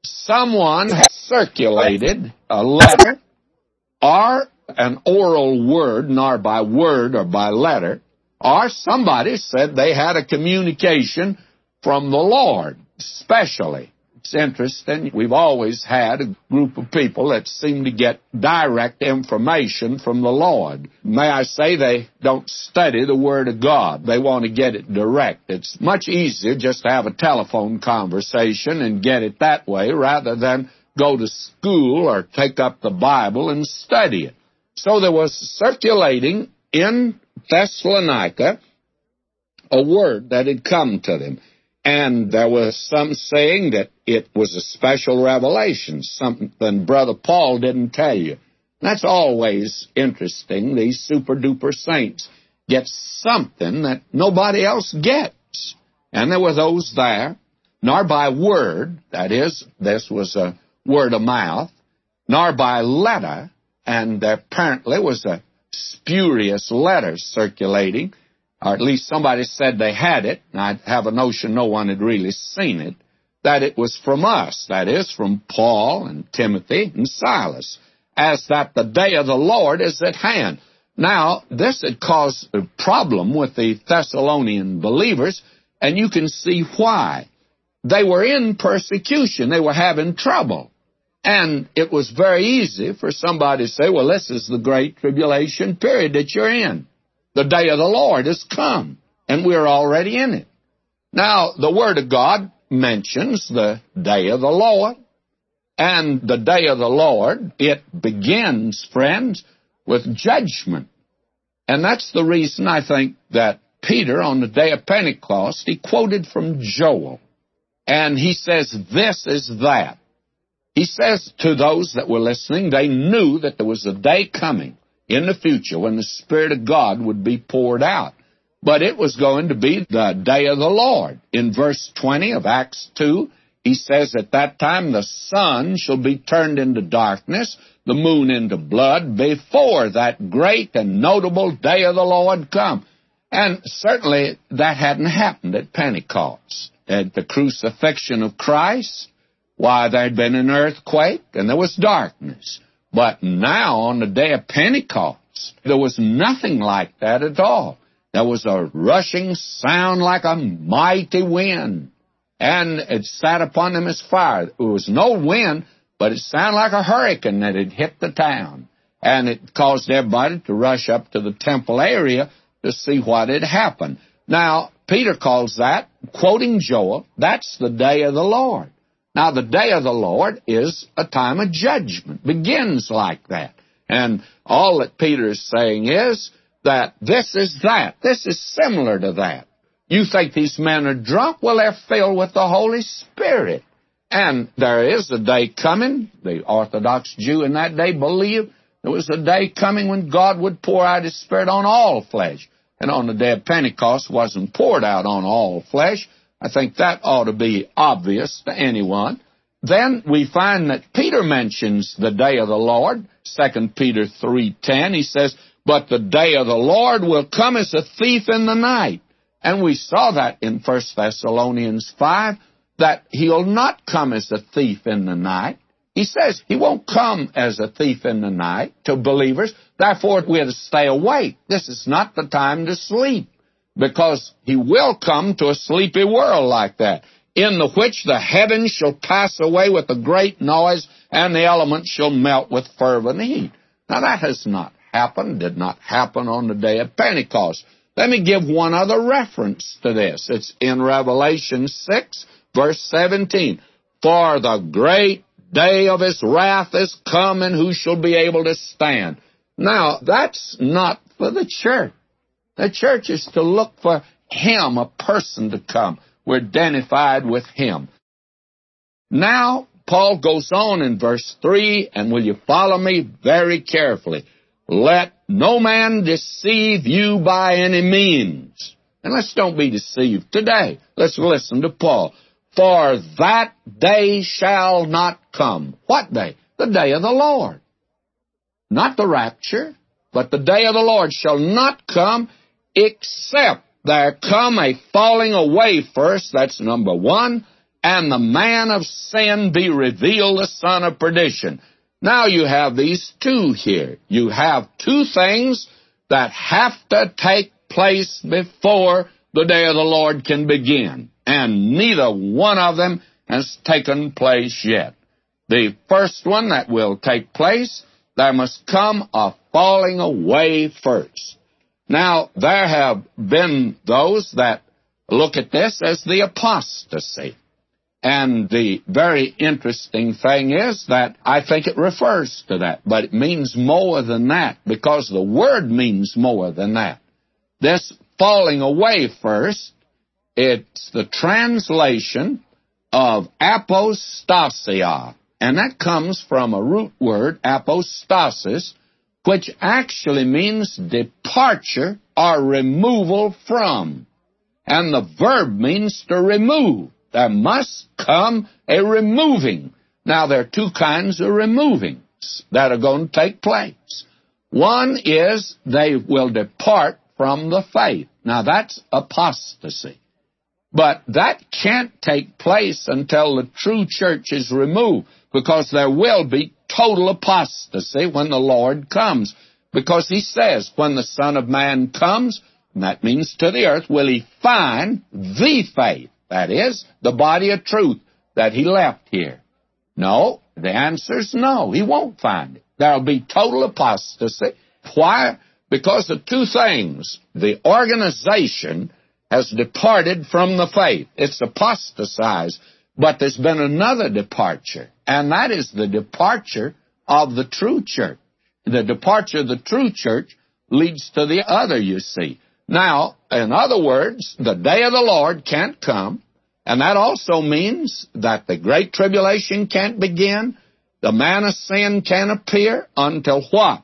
someone has circulated a letter or an oral word, nor by word or by letter, or somebody said they had a communication from the Lord, especially. It's interesting. We've always had a group of people that seem to get direct information from the Lord. May I say, they don't study the Word of God. They want to get it direct. It's much easier just to have a telephone conversation and get it that way rather than go to school or take up the Bible and study it. So there was circulating in Thessalonica a word that had come to them. And there was some saying that it was a special revelation, something Brother Paul didn't tell you. That's always interesting. These super-duper saints get something that nobody else gets. and there were those there, nor by word, that is, this was a word of mouth, nor by letter, and there apparently was a spurious letter circulating, or at least somebody said they had it, and I have a notion no one had really seen it, that it was from us, that is, from Paul and Timothy and Silas, as that the day of the Lord is at hand. Now, this had caused a problem with the Thessalonian believers, and you can see why. They were in persecution. They were having trouble. And it was very easy for somebody to say, well, this is the great tribulation period that you're in. The day of the Lord has come, and we're already in it. Now, the Word of God mentions the day of the Lord, and the day of the Lord, it begins, friends, with judgment. And that's the reason I think that Peter, on the day of Pentecost, he quoted from Joel. And he says, this is that. He says to those that were listening, they knew that there was a day coming in the future when the Spirit of God would be poured out. But it was going to be the day of the Lord. In verse 20 of Acts 2, he says, at that time the sun shall be turned into darkness, the moon into blood, before that great and notable day of the Lord come. And certainly that hadn't happened at Pentecost. At the crucifixion of Christ, why, there had been an earthquake and there was darkness. But now, on the day of Pentecost, there was nothing like that at all. There was a rushing sound like a mighty wind, and it sat upon them as fire. There was no wind, but it sounded like a hurricane that had hit the town. And it caused everybody to rush up to the temple area to see what had happened. Now, Peter calls that, quoting Joel, that's the day of the Lord. Now, the day of the Lord is a time of judgment, begins like that. And all that Peter is saying is that this is that. This is similar to that. You think these men are drunk? Well, they're filled with the Holy Spirit. And there is a day coming, the Orthodox Jew in that day believed there was a day coming when God would pour out His Spirit on all flesh. And on the day of Pentecost wasn't poured out on all flesh. I think that ought to be obvious to anyone. Then we find that Peter mentions the day of the Lord, 2 Peter 3:10. He says, but the day of the Lord will come as a thief in the night. And we saw that in 1 Thessalonians 5, that He'll not come as a thief in the night. He says He won't come as a thief in the night to believers. Therefore, we're to stay awake. This is not the time to sleep, because He will come to a sleepy world like that, in the which the heavens shall pass away with a great noise, and the elements shall melt with fervent heat. Now, that has not happened, did not happen on the day of Pentecost. Let me give one other reference to this. It's in Revelation 6, verse 17. For the great day of His wrath is come, and who shall be able to stand? Now, that's not for the church. The church is to look for Him, a person to come. We're identified with Him. Now, Paul goes on in verse 3, and will you follow me very carefully? Let no man deceive you by any means. And let's don't be deceived today. Let's listen to Paul. For that day shall not come. What day? The day of the Lord. Not the rapture, but the day of the Lord shall not come, except there come a falling away first, that's number one, and the man of sin be revealed, the son of perdition. Now you have these two here. You have two things that have to take place before the day of the Lord can begin, and neither one of them has taken place yet. The first one that will take place, there must come a falling away first. Now, there have been those that look at this as the apostasy. And the very interesting thing is that I think it refers to that, but it means more than that, because the word means more than that. This falling away first, it's the translation of apostasia, and that comes from a root word, apostasis, which actually means departure or removal from. And the verb means to remove. There must come a removing. Now, there are two kinds of removings that are going to take place. One is they will depart from the faith. Now, that's apostasy. But that can't take place until the true church is removed, because there will be total apostasy when the Lord comes. Because he says, when the Son of Man comes, and that means to the earth, will he find the faith? That is, the body of truth that he left here. No, the answer is no, he won't find it. There will be total apostasy. Why? Because of two things. The organization has departed from the faith. It's apostatized. But there's been another departure, and that is the departure of the true church. The departure of the true church leads to the other, you see. Now, in other words, the day of the Lord can't come, and that also means that the great tribulation can't begin. The man of sin can't appear until what?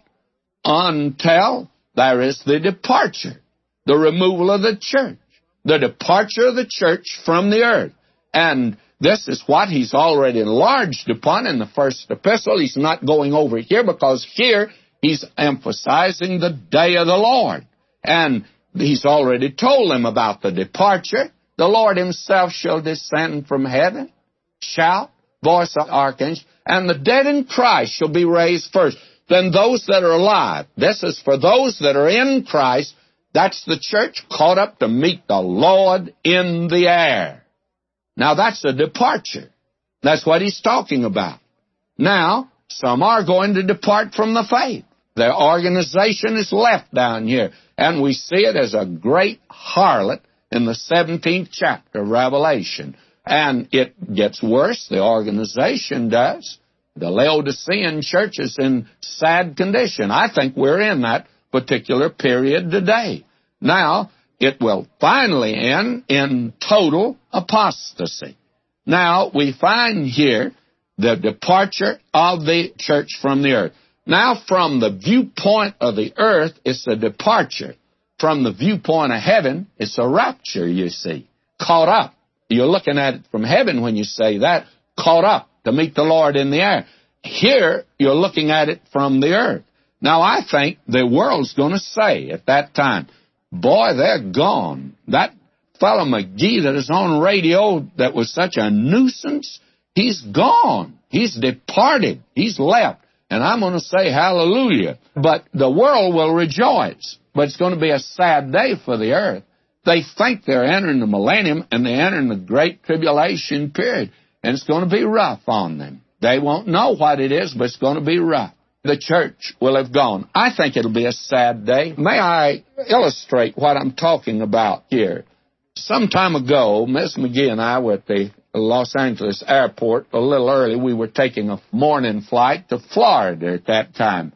Until there is the departure, the removal of the church, the departure of the church from the earth. And this is what he's already enlarged upon in the first epistle. He's not going over here, because here he's emphasizing the day of the Lord. And he's already told them about the departure. The Lord himself shall descend from heaven, shout, voice of archangel, and the dead in Christ shall be raised first. Then those that are alive. This is for those that are in Christ. That's the church caught up to meet the Lord in the air. Now, that's a departure. That's what he's talking about. Now, some are going to depart from the faith. Their organization is left down here. And we see it as a great harlot in the 17th chapter of Revelation. And it gets worse. The organization does. The Laodicean church is in sad condition. I think we're in that particular period today. Now, it will finally end in total apostasy. Now, we find here the departure of the church from the earth. Now, from the viewpoint of the earth, it's a departure. From the viewpoint of heaven, it's a rapture, you see. Caught up. You're looking at it from heaven when you say that. Caught up to meet the Lord in the air. Here, you're looking at it from the earth. Now, I think the world's going to say at that time, boy, they're gone. That fellow McGee that is on radio that was such a nuisance, he's gone. He's departed. He's left. And I'm going to say hallelujah. But the world will rejoice. But it's going to be a sad day for the earth. They think they're entering the millennium, and they're entering the great tribulation period. And it's going to be rough on them. They won't know what it is, but it's going to be rough. The church will have gone. I think it'll be a sad day. May I illustrate what I'm talking about here? Some time ago, Miss McGee and I were at the Los Angeles airport a little early. We were taking a morning flight to Florida at that time.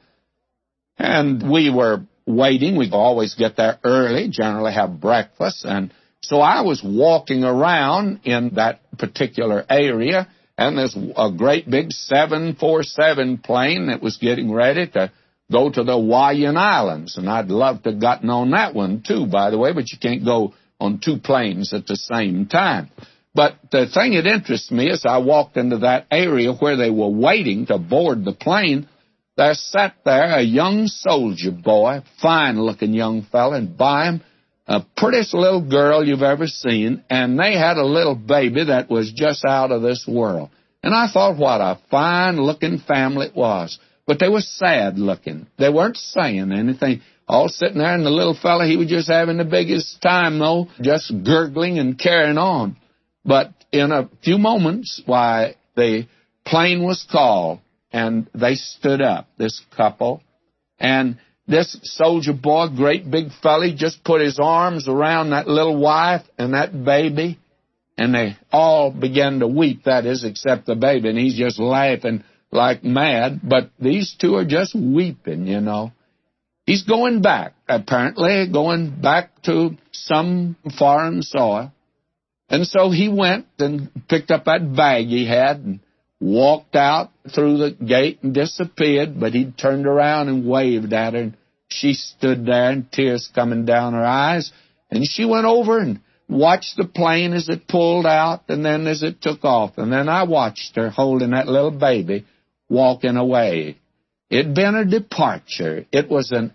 And we were waiting. We always get there early, generally have breakfast. And so I was walking around in that particular area, and there's a great big 747 plane that was getting ready to go to the Hawaiian Islands. And I'd love to have gotten on that one, too, by the way, but you can't go on two planes at the same time. But the thing that interests me is I walked into that area where they were waiting to board the plane. There sat there a young soldier boy, fine-looking young fella, and by him, a prettiest little girl you've ever seen, and they had a little baby that was just out of this world. And I thought what a fine-looking family it was. But they were sad-looking. They weren't saying anything. All sitting there, and the little fella, he was just having the biggest time, though, just gurgling and carrying on. But in a few moments, why, the plane was called, and they stood up, this couple, and this soldier boy, great big fella, he just put his arms around that little wife and that baby, and they all began to weep, that is, except the baby, and he's just laughing like mad, but these two are just weeping, you know. He's going back, apparently, going back to some foreign soil. And so he went and picked up that bag he had and walked out through the gate and disappeared, but he turned around and waved at her, and she stood there and tears coming down her eyes, and she went over and watched the plane as it pulled out and then as it took off. And then I watched her holding that little baby walking away. It'd been a departure. It was an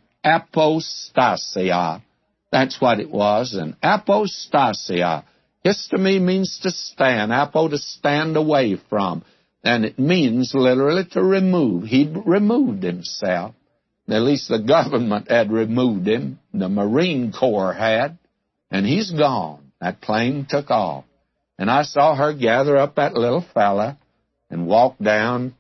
apostasia. That's what it was, an apostasia. Histemi means to stand, apo to stand away from. And it means literally to remove. He'd removed himself. At least the government had removed him. The Marine Corps had. And he's gone. That plane took off. And I saw her gather up that little fella and walk down,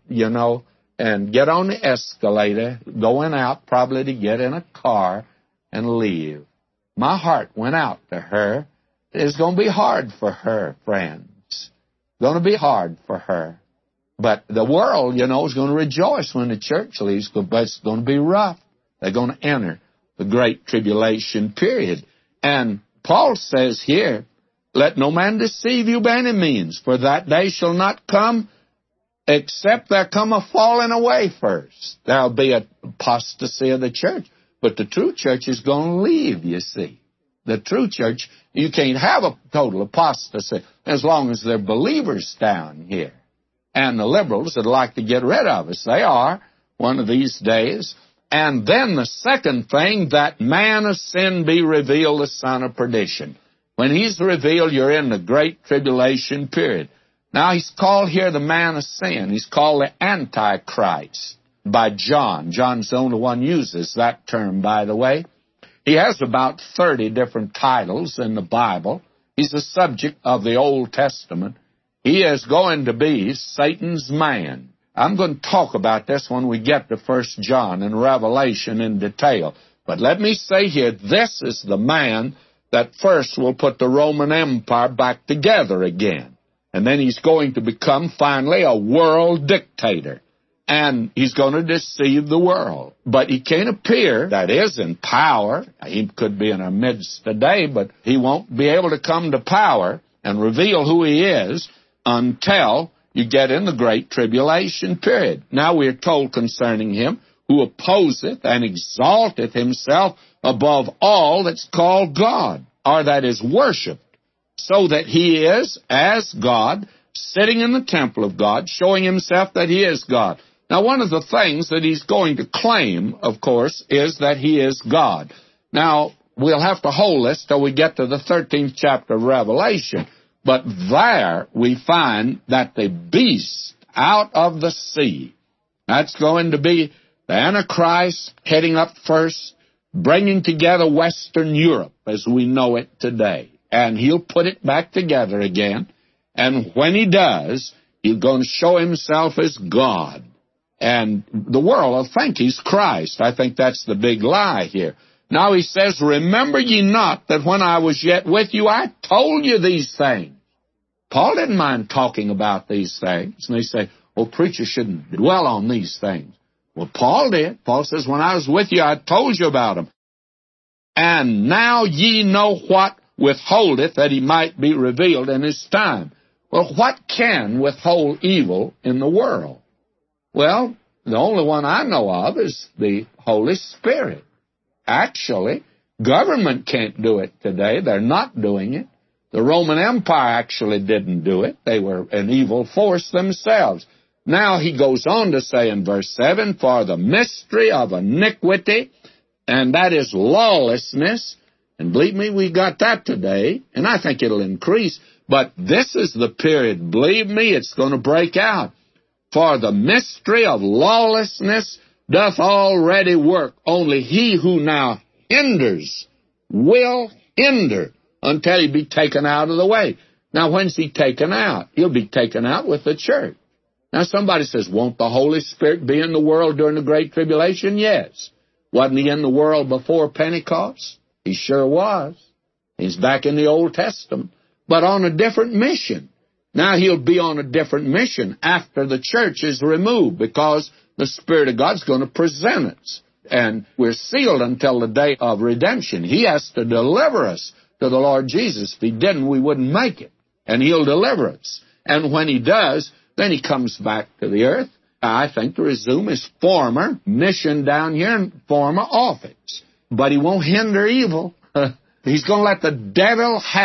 and get on the escalator, going out probably to get in a car and leave. My heart went out to her. It's going to be hard for her, friends. It's going to be hard for her. But the world, is going to rejoice when the church leaves, but it's going to be rough. They're going to enter the great tribulation period. And Paul says here, let no man deceive you by any means, for that day shall not come except there come a falling away first. There'll be an apostasy of the church. But the true church is going to leave, you see. The true church, you can't have a total apostasy as long as there are believers down here. And the liberals that like to get rid of us, they are one of these days. And then the second thing, that man of sin be revealed, the son of perdition. When he's revealed, you're in the great tribulation period. Now, he's called here the man of sin. He's called the Antichrist by John. John's the only one who uses that term, by the way. He has about 30 different titles in the Bible. He's the subject of the Old Testament. He is going to be Satan's man. I'm going to talk about this when we get to 1 John and Revelation in detail. But let me say here, this is the man that first will put the Roman Empire back together again. And then he's going to become finally a world dictator. And he's going to deceive the world. But he can't appear, that is, in power. He could be in our midst today, but he won't be able to come to power and reveal who he is until you get in the great tribulation period. Now we are told concerning him, who opposeth and exalteth himself above all that's called God, or that is worshipped, so that he is, as God, sitting in the temple of God, showing himself that he is God. Now, one of the things that he's going to claim, of course, is that he is God. Now, we'll have to hold this till we get to the 13th chapter of Revelation. But there we find that the beast out of the sea, that's going to be the Antichrist heading up first, bringing together Western Europe as we know it today. And he'll put it back together again. And when he does, he's going to show himself as God. And the world will think he's Christ. I think that's the big lie here. Now he says, remember ye not that when I was yet with you, I told you these things. Paul didn't mind talking about these things. And they say, oh, preachers shouldn't dwell on these things. Well, Paul did. Paul says, when I was with you, I told you about them. And now ye know what withholdeth, that he might be revealed in his time. Well, what can withhold evil in the world? Well, the only one I know of is the Holy Spirit. Actually, government can't do it today. They're not doing it. The Roman Empire actually didn't do it. They were an evil force themselves. Now he goes on to say in verse 7, for the mystery of iniquity, and that is lawlessness, and believe me, we got that today, and I think it'll increase, but this is the period, believe me, it's going to break out. For the mystery of lawlessness doth already work. Only he who now hinders will hinder until he be taken out of the way. Now, when's he taken out? He'll be taken out with the church. Now, somebody says, won't the Holy Spirit be in the world during the Great Tribulation? Yes. Wasn't he in the world before Pentecost? He sure was. He's back in the Old Testament, but on a different mission. Now he'll be on a different mission after the church is removed, because the Spirit of God's going to present us. And we're sealed until the day of redemption. He has to deliver us to the Lord Jesus. If he didn't, we wouldn't make it. And he'll deliver us. And when he does, then he comes back to the earth, I think, to resume his former mission down here and former office. But he won't hinder evil. He's going to let the devil have it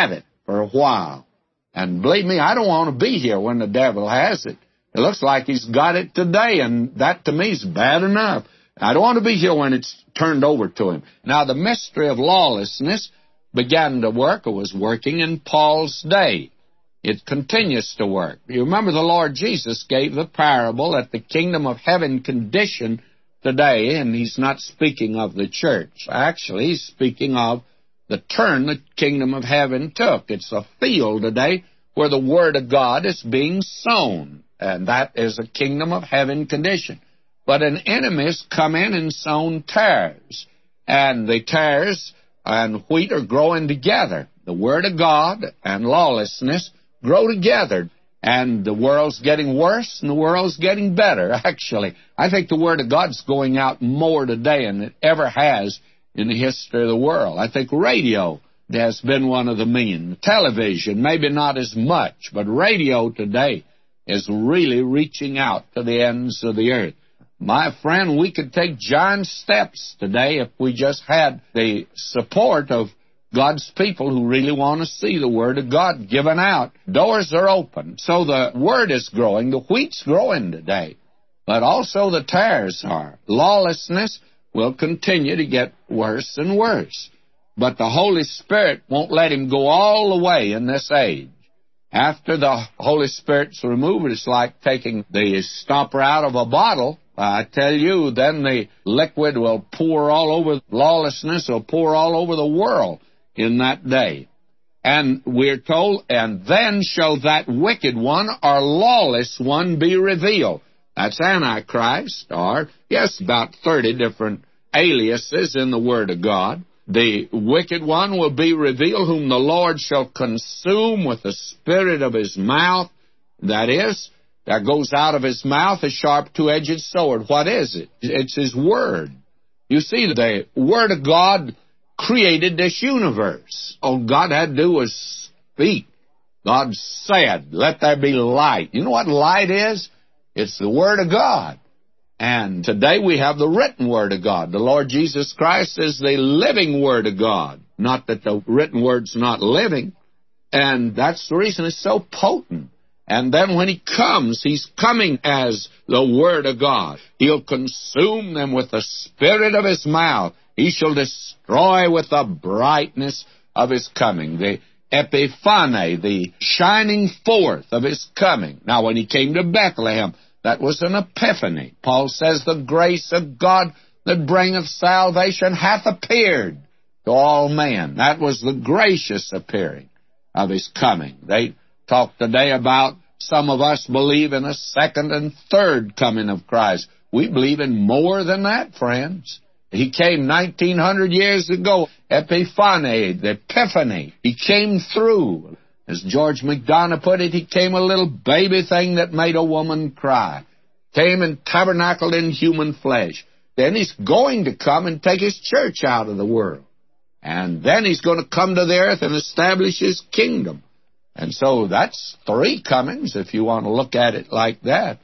for a while. And believe me, I don't want to be here when the devil has it. It looks like he's got it today, and that to me is bad enough. I don't want to be here when it's turned over to him. Now, the mystery of lawlessness began to work, or was working in Paul's day. It continues to work. You remember the Lord Jesus gave the parable that the kingdom of heaven condition today, and he's not speaking of the church. Actually, he's speaking of the turn the kingdom of heaven took. It's a field today where the Word of God is being sown, and that is a kingdom of heaven condition. But an enemy's come in and sown tares, and the tares and wheat are growing together. The Word of God and lawlessness grow together, and the world's getting worse and the world's getting better, actually. I think the Word of God's going out more today than it ever has in the history of the world. I think radio has been one of the means. Television, maybe not as much, but radio today is really reaching out to the ends of the earth. My friend, we could take giant steps today if we just had the support of God's people who really want to see the Word of God given out. Doors are open. So the Word is growing. The wheat's growing today. But also the tares are. Lawlessness will continue to get worse and worse. But the Holy Spirit won't let him go all the way in this age. After the Holy Spirit's removed, it's like taking the stopper out of a bottle. I tell you, then the liquid will pour all over, lawlessness will pour all over the world in that day. And we're told, and then shall that wicked one or lawless one be revealed. That's Antichrist, or, yes, about 30 different aliases in the Word of God. The wicked one will be revealed, whom the Lord shall consume with the spirit of his mouth. That is, that goes out of his mouth a sharp two-edged sword. What is it? It's his Word. You see, the Word of God created this universe. All God had to do was speak. God said, let there be light. You know what light is? It's the Word of God. And today we have the written Word of God. The Lord Jesus Christ is the living Word of God. Not that the written Word's not living. And that's the reason it's so potent. And then when he comes, he's coming as the Word of God. He'll consume them with the spirit of his mouth. He shall destroy with the brightness of his coming. The epiphane, the shining forth of his coming. Now, when he came to Bethlehem, that was an epiphany. Paul says, the grace of God that bringeth salvation hath appeared to all men. That was the gracious appearing of his coming. They talk today about some of us believe in a second and third coming of Christ. We believe in more than that, friends. He came 1900 years ago, epiphany, the epiphany. He came through. As George MacDonough put it, he came a little baby thing that made a woman cry. Came and tabernacled in human flesh. Then he's going to come and take his church out of the world. And then he's going to come to the earth and establish his kingdom. And so that's three comings, if you want to look at it like that.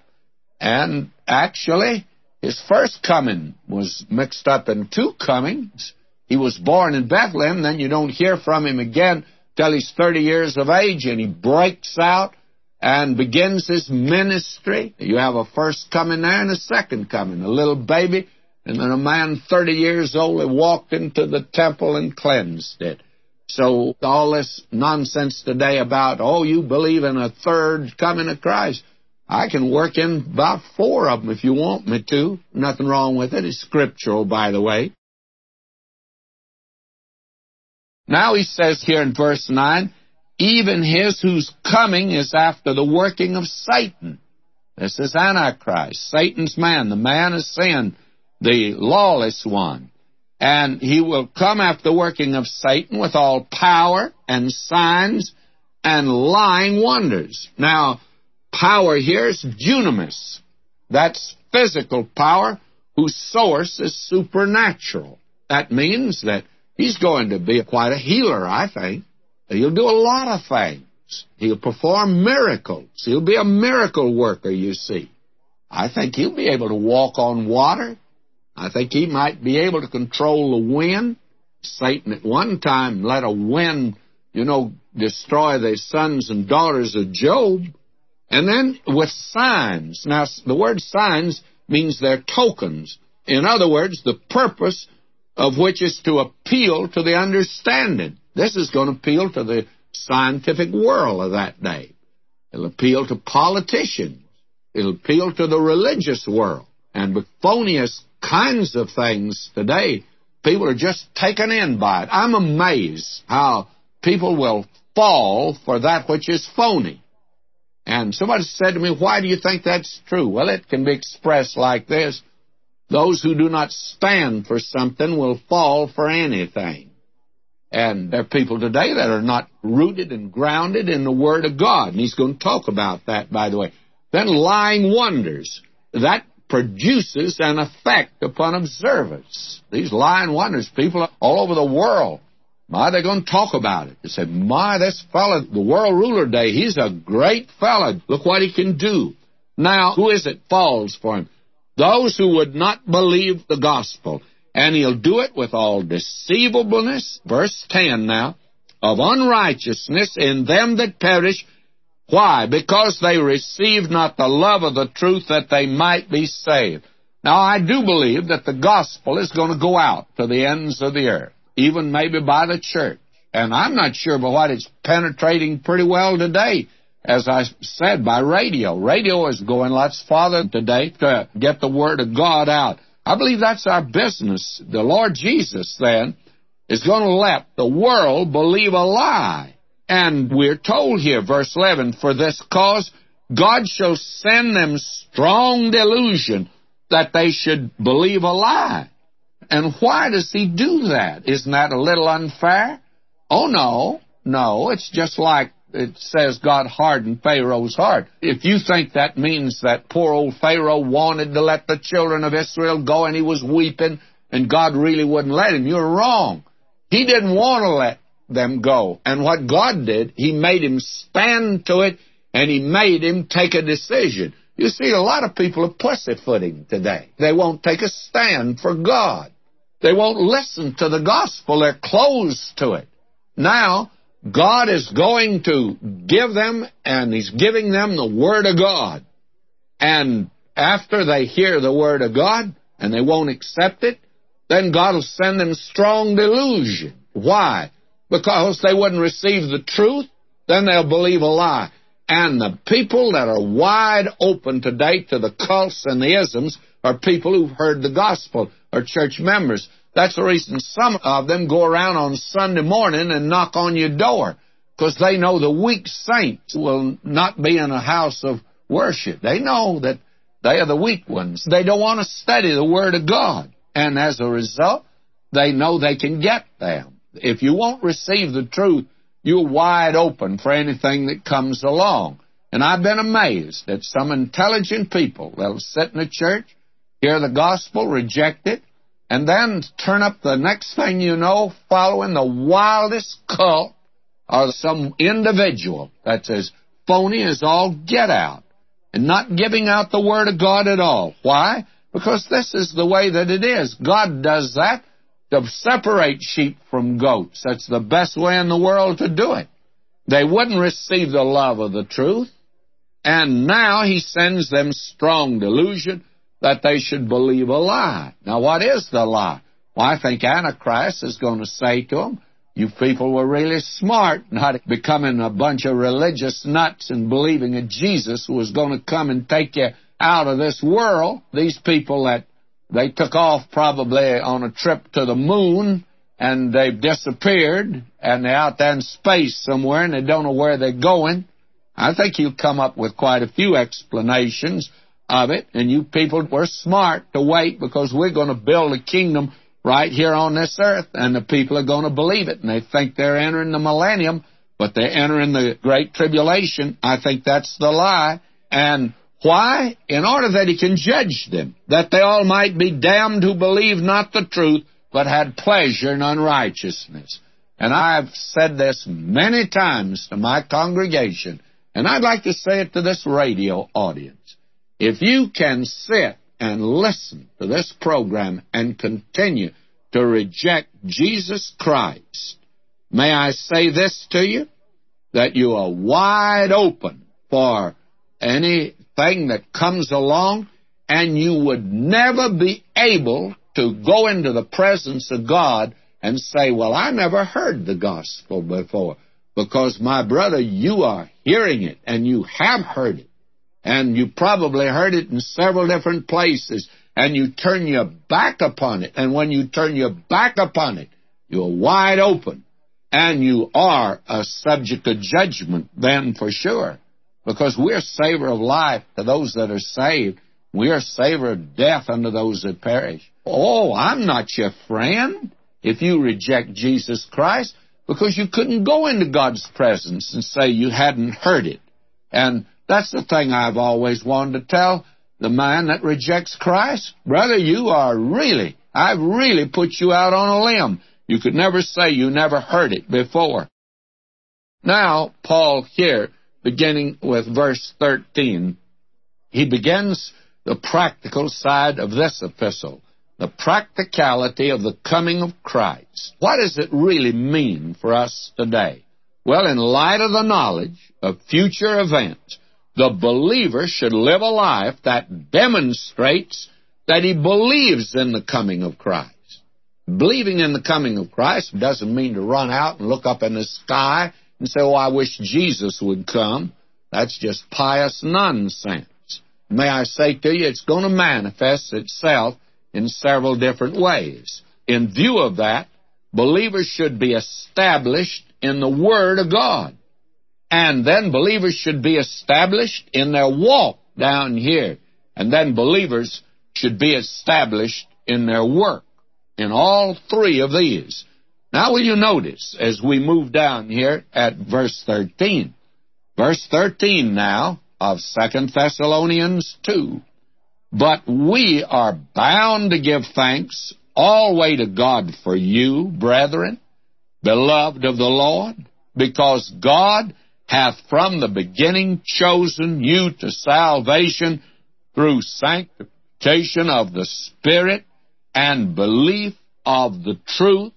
And actually, his first coming was mixed up in two comings. He was born in Bethlehem, then you don't hear from him again till he's 30 years of age, and he breaks out and begins his ministry. You have a first coming there and a second coming, a little baby, and then a man 30 years old who walked into the temple and cleansed it. So all this nonsense today about, oh, you believe in a third coming of Christ, I can work in about 4 of them if you want me to. Nothing wrong with it. It's scriptural, by the way. Now he says here in verse 9, even his whose coming is after the working of Satan. This is Antichrist, Satan's man, the man of sin, the lawless one. And he will come after the working of Satan with all power and signs and lying wonders. Now, power here is dunamis. That's physical power whose source is supernatural. That means that he's going to be quite a healer, I think. He'll do a lot of things. He'll perform miracles. He'll be a miracle worker, you see. I think he'll be able to walk on water. I think he might be able to control the wind. Satan at one time let a wind destroy the sons and daughters of Job. And then with signs. Now, the word signs means they're tokens. In other words, the purpose of which is to appeal to the understanding. This is going to appeal to the scientific world of that day. It'll appeal to politicians. It'll appeal to the religious world. And with phoniest kinds of things today, people are just taken in by it. I'm amazed how people will fall for that which is phony. And somebody said to me, why do you think that's true? Well, it can be expressed like this. Those who do not stand for something will fall for anything. And there are people today that are not rooted and grounded in the Word of God. And he's going to talk about that, by the way. Then lying wonders. That produces an effect upon observance. These lying wonders, people all over the world, they're going to talk about it. They say, this fellow, the world ruler today, he's a great fellow. Look what he can do. Now, who is it falls for him? Those who would not believe the gospel. And he'll do it with all deceivableness, verse 10 now, of unrighteousness in them that perish. Why? Because they received not the love of the truth that they might be saved. Now, I do believe that the gospel is going to go out to the ends of the earth, even maybe by the church. And I'm not sure but what it's penetrating pretty well today. As I said, by radio. Radio is going lots farther today to get the Word of God out. I believe that's our business. The Lord Jesus, then, is going to let the world believe a lie. And we're told here, verse 11, for this cause God shall send them strong delusion that they should believe a lie. And why does he do that? Isn't that a little unfair? Oh, no, it's just like it says God hardened Pharaoh's heart. If you think that means that poor old Pharaoh wanted to let the children of Israel go and he was weeping and God really wouldn't let him, you're wrong. He didn't want to let them go. And what God did, he made him stand to it and he made him take a decision. You see, a lot of people are pussyfooting today. They won't take a stand for God. They won't listen to the gospel. They're closed to it. Now, God is going to give them, and he's giving them the Word of God. And after they hear the Word of God, and they won't accept it, then God will send them strong delusion. Why? Because they wouldn't receive the truth, then they'll believe a lie. And the people that are wide open today to the cults and the isms are people who've heard the gospel, are church members. That's the reason some of them go around on Sunday morning and knock on your door, because they know the weak saints will not be in a house of worship. They know that they are the weak ones. They don't want to study the Word of God. And as a result, they know they can get them. If you won't receive the truth, you're wide open for anything that comes along. And I've been amazed at some intelligent people that'll sit in a church, hear the gospel, reject it, and then turn up the next thing you know, following the wildest cult or some individual that's as phony as all get out and not giving out the Word of God at all. Why? Because this is the way that it is. God does that to separate sheep from goats. That's the best way in the world to do it. They wouldn't receive the love of the truth, and now he sends them strong delusion that they should believe a lie. Now, what is the lie? Well, I think Antichrist is going to say to them, you people were really smart, not becoming a bunch of religious nuts and believing a Jesus who was going to come and take you out of this world. These people that they took off probably on a trip to the moon, and they've disappeared, and they're out there in space somewhere, and they don't know where they're going. I think he'll come up with quite a few explanations of it, and you people were smart to wait, because we're going to build a kingdom right here on this earth, and the people are going to believe it, and they think they're entering the millennium, but they're entering the Great Tribulation. I think that's the lie. And why? In order that he can judge them, that they all might be damned who believe not the truth, but had pleasure in unrighteousness. And I've said this many times to my congregation, and I'd like to say it to this radio audience. If you can sit and listen to this program and continue to reject Jesus Christ, May I say this to you? That you are wide open for anything that comes along, and you would never be able to go into the presence of God and say, well, I never heard the gospel before. Because, my brother, you are hearing it, and you have heard it. And you probably heard it in several different places, and you turn your back upon it. And when you turn your back upon it, you're wide open. And you are a subject of judgment then for sure. Because we're savor of life to those that are saved. We are savor of death unto those that perish. Oh, I'm not your friend if you reject Jesus Christ, because you couldn't go into God's presence and say you hadn't heard it. And that's the thing I've always wanted to tell the man that rejects Christ. Brother, I've really put you out on a limb. You could never say you never heard it before. Now, Paul here, beginning with verse 13, he begins the practical side of this epistle, the practicality of the coming of Christ. What does it really mean for us today? Well, in light of the knowledge of future events, the believer should live a life that demonstrates that he believes in the coming of Christ. Believing in the coming of Christ doesn't mean to run out and look up in the sky and say, oh, I wish Jesus would come. That's just pious nonsense. May I say to you, it's going to manifest itself in several different ways. In view of that, believers should be established in the Word of God. And then believers should be established in their walk down here. And then believers should be established in their work. In all three of these. Now will you notice as we move down here at verse 13. Verse 13 now of 2 Thessalonians 2. But we are bound to give thanks always to God for you, brethren, beloved of the Lord, because God hath from the beginning chosen you to salvation through sanctification of the Spirit and belief of the truth.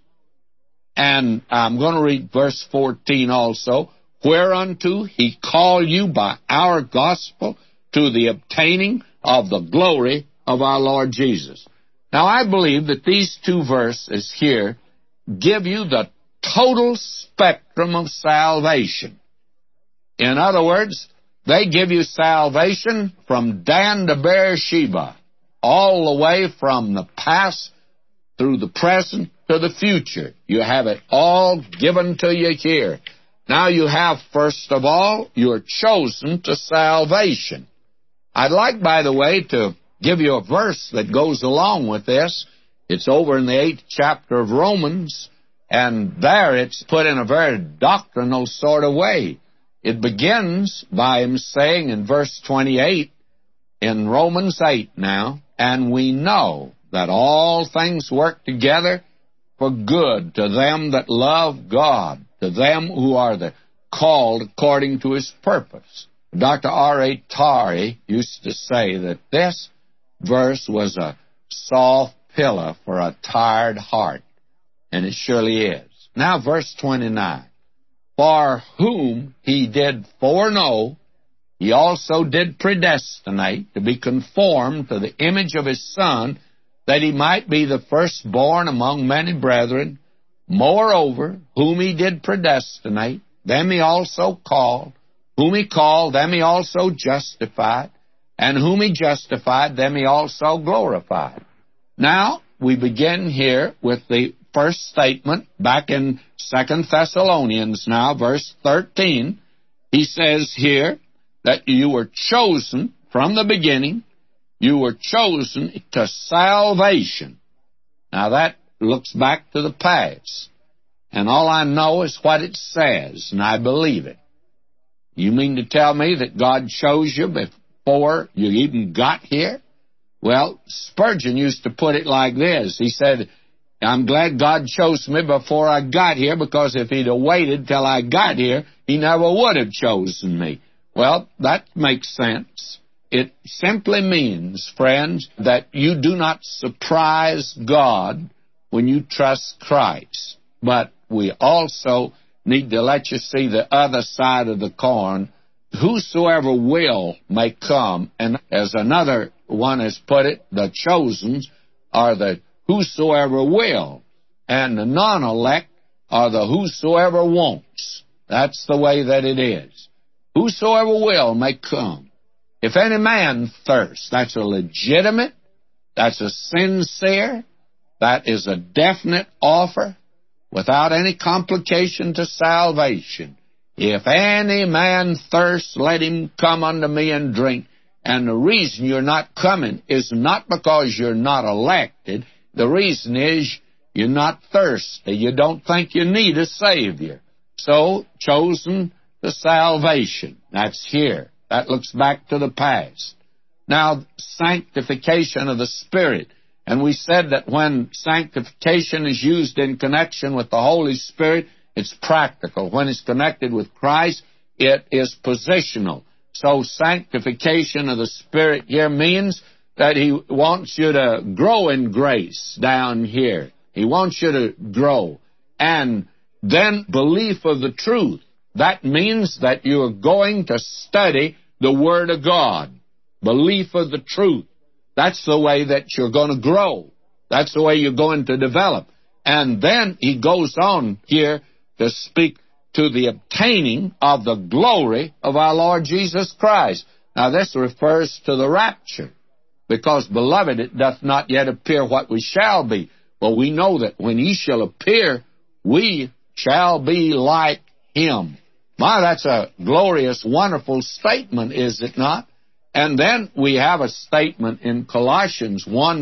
And I'm going to read verse 14 also. Whereunto he called you by our gospel to the obtaining of the glory of our Lord Jesus. Now I believe that these two verses here give you the total spectrum of salvation. In other words, they give you salvation from Dan to Beersheba, all the way from the past through the present to the future. You have it all given to you here. Now you have, first of all, you're chosen to salvation. I'd like, by the way, to give you a verse that goes along with this. It's over in the 8th chapter of Romans, and there it's put in a very doctrinal sort of way. It begins by him saying in verse 28, in Romans 8 now, and we know that all things work together for good to them that love God, to them who are the called according to his purpose. Dr. R.A. Torrey used to say that this verse was a soft pillow for a tired heart, and it surely is. Now verse 29. For whom he did foreknow, he also did predestinate to be conformed to the image of his Son, that he might be the firstborn among many brethren. Moreover, whom he did predestinate, them he also called. Whom he called, them he also justified. And whom he justified, them he also glorified. Now, we begin here with the first statement back in 2 Thessalonians now, verse 13. He says here that you were chosen from the beginning. You were chosen to salvation. Now that looks back to the past. And all I know is what it says, and I believe it. You mean to tell me that God chose you before you even got here? Well, Spurgeon used to put it like this. He said, I'm glad God chose me before I got here, because if he'd have waited till I got here, he never would have chosen me. Well, that makes sense. It simply means, friends, that you do not surprise God when you trust Christ. But we also need to let you see the other side of the coin. Whosoever will may come. And as another one has put it, the chosen are the whosoever will. And the non-elect are the whosoever wants. That's the way that it is. Whosoever will may come. If any man thirst, that's a legitimate, that's a sincere, that is a definite offer without any complication to salvation. If any man thirst, let him come unto me and drink. And the reason you're not coming is not because you're not elected. The reason is you're not thirsty. You don't think you need a Savior. So, chosen to salvation. That's here. That looks back to the past. Now, sanctification of the Spirit. And we said that when sanctification is used in connection with the Holy Spirit, it's practical. When it's connected with Christ, it is positional. So sanctification of the Spirit here means that He wants you to grow in grace down here. He wants you to grow. And then belief of the truth. That means that you are going to study the Word of God. Belief of the truth. That's the way that you're going to grow. That's the way you're going to develop. And then he goes on here to speak to the obtaining of the glory of our Lord Jesus Christ. Now this refers to the rapture, because, beloved, it doth not yet appear what we shall be. But we know that when He shall appear, we shall be like Him. My, that's a glorious, wonderful statement, is it not? And then we have a statement in Colossians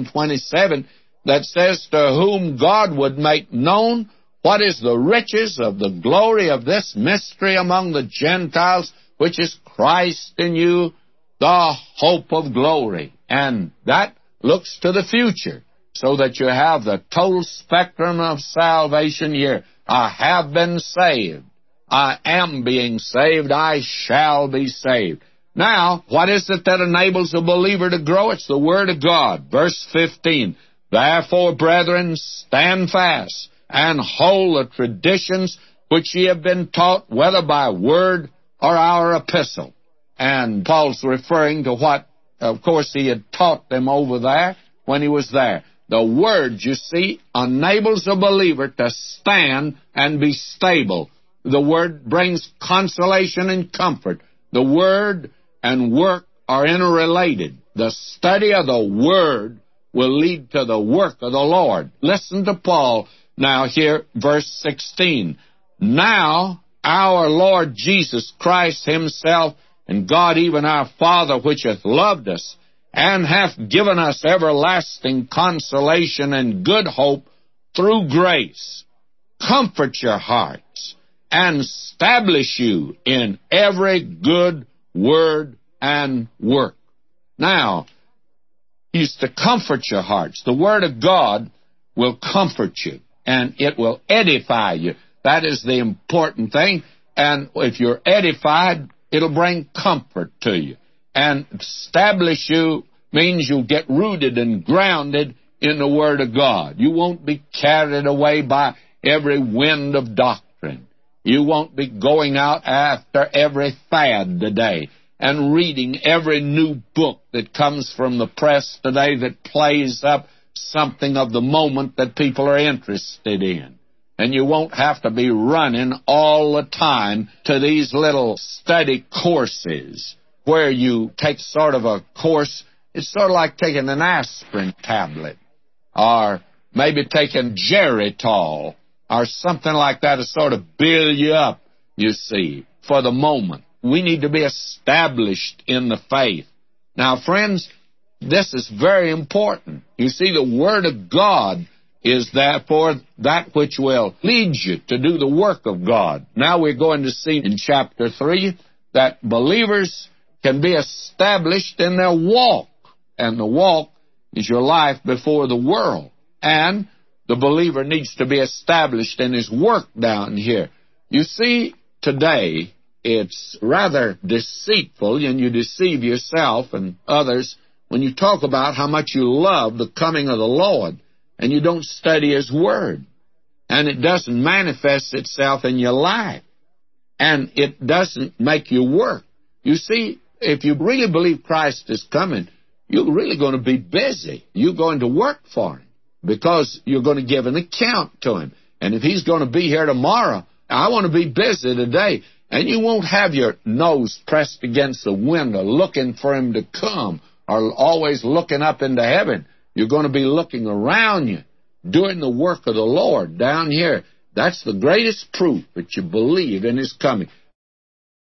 1:27 that says, to whom God would make known what is the riches of the glory of this mystery among the Gentiles, which is Christ in you, the hope of glory. And that looks to the future, so that you have the total spectrum of salvation here. I have been saved. I am being saved. I shall be saved. Now, what is it that enables a believer to grow? It's the Word of God. Verse 15, therefore, brethren, stand fast, and hold the traditions which ye have been taught, whether by word or our epistle. And Paul's referring to what, of course, he had taught them over there when he was there. The Word, you see, enables a believer to stand and be stable. The Word brings consolation and comfort. The Word and work are interrelated. The study of the Word will lead to the work of the Lord. Listen to Paul now here, verse 16. Now our Lord Jesus Christ Himself, and God even our Father, which hath loved us, and hath given us everlasting consolation and good hope through grace, comfort your hearts, and establish you in every good word and work. Now, He's to comfort your hearts. The Word of God will comfort you, and it will edify you. That is the important thing. And if you're edified, it'll bring comfort to you. And establish you means you'll get rooted and grounded in the Word of God. You won't be carried away by every wind of doctrine. You won't be going out after every fad today and reading every new book that comes from the press today that plays up something of the moment that people are interested in. And you won't have to be running all the time to these little study courses where you take sort of a course. It's sort of like taking an aspirin tablet or maybe taking Geritol or something like that to sort of build you up, you see, for the moment. We need to be established in the faith. Now, friends, this is very important. You see, the Word of God is therefore that which will lead you to do the work of God. Now we're going to see in chapter 3 that believers can be established in their walk. And the walk is your life before the world. And the believer needs to be established in his work down here. You see, today, it's rather deceitful, and you deceive yourself and others when you talk about how much you love the coming of the Lord, and you don't study His Word. and it doesn't manifest itself in your life, and it doesn't make you work. You see, if you really believe Christ is coming, you're really going to be busy. You're going to work for Him because you're going to give an account to Him. And if He's going to be here tomorrow, I want to be busy today. And you won't have your nose pressed against the window looking for Him to come or always looking up into heaven. You're going to be looking around you, doing the work of the Lord down here. That's the greatest proof that you believe in His coming.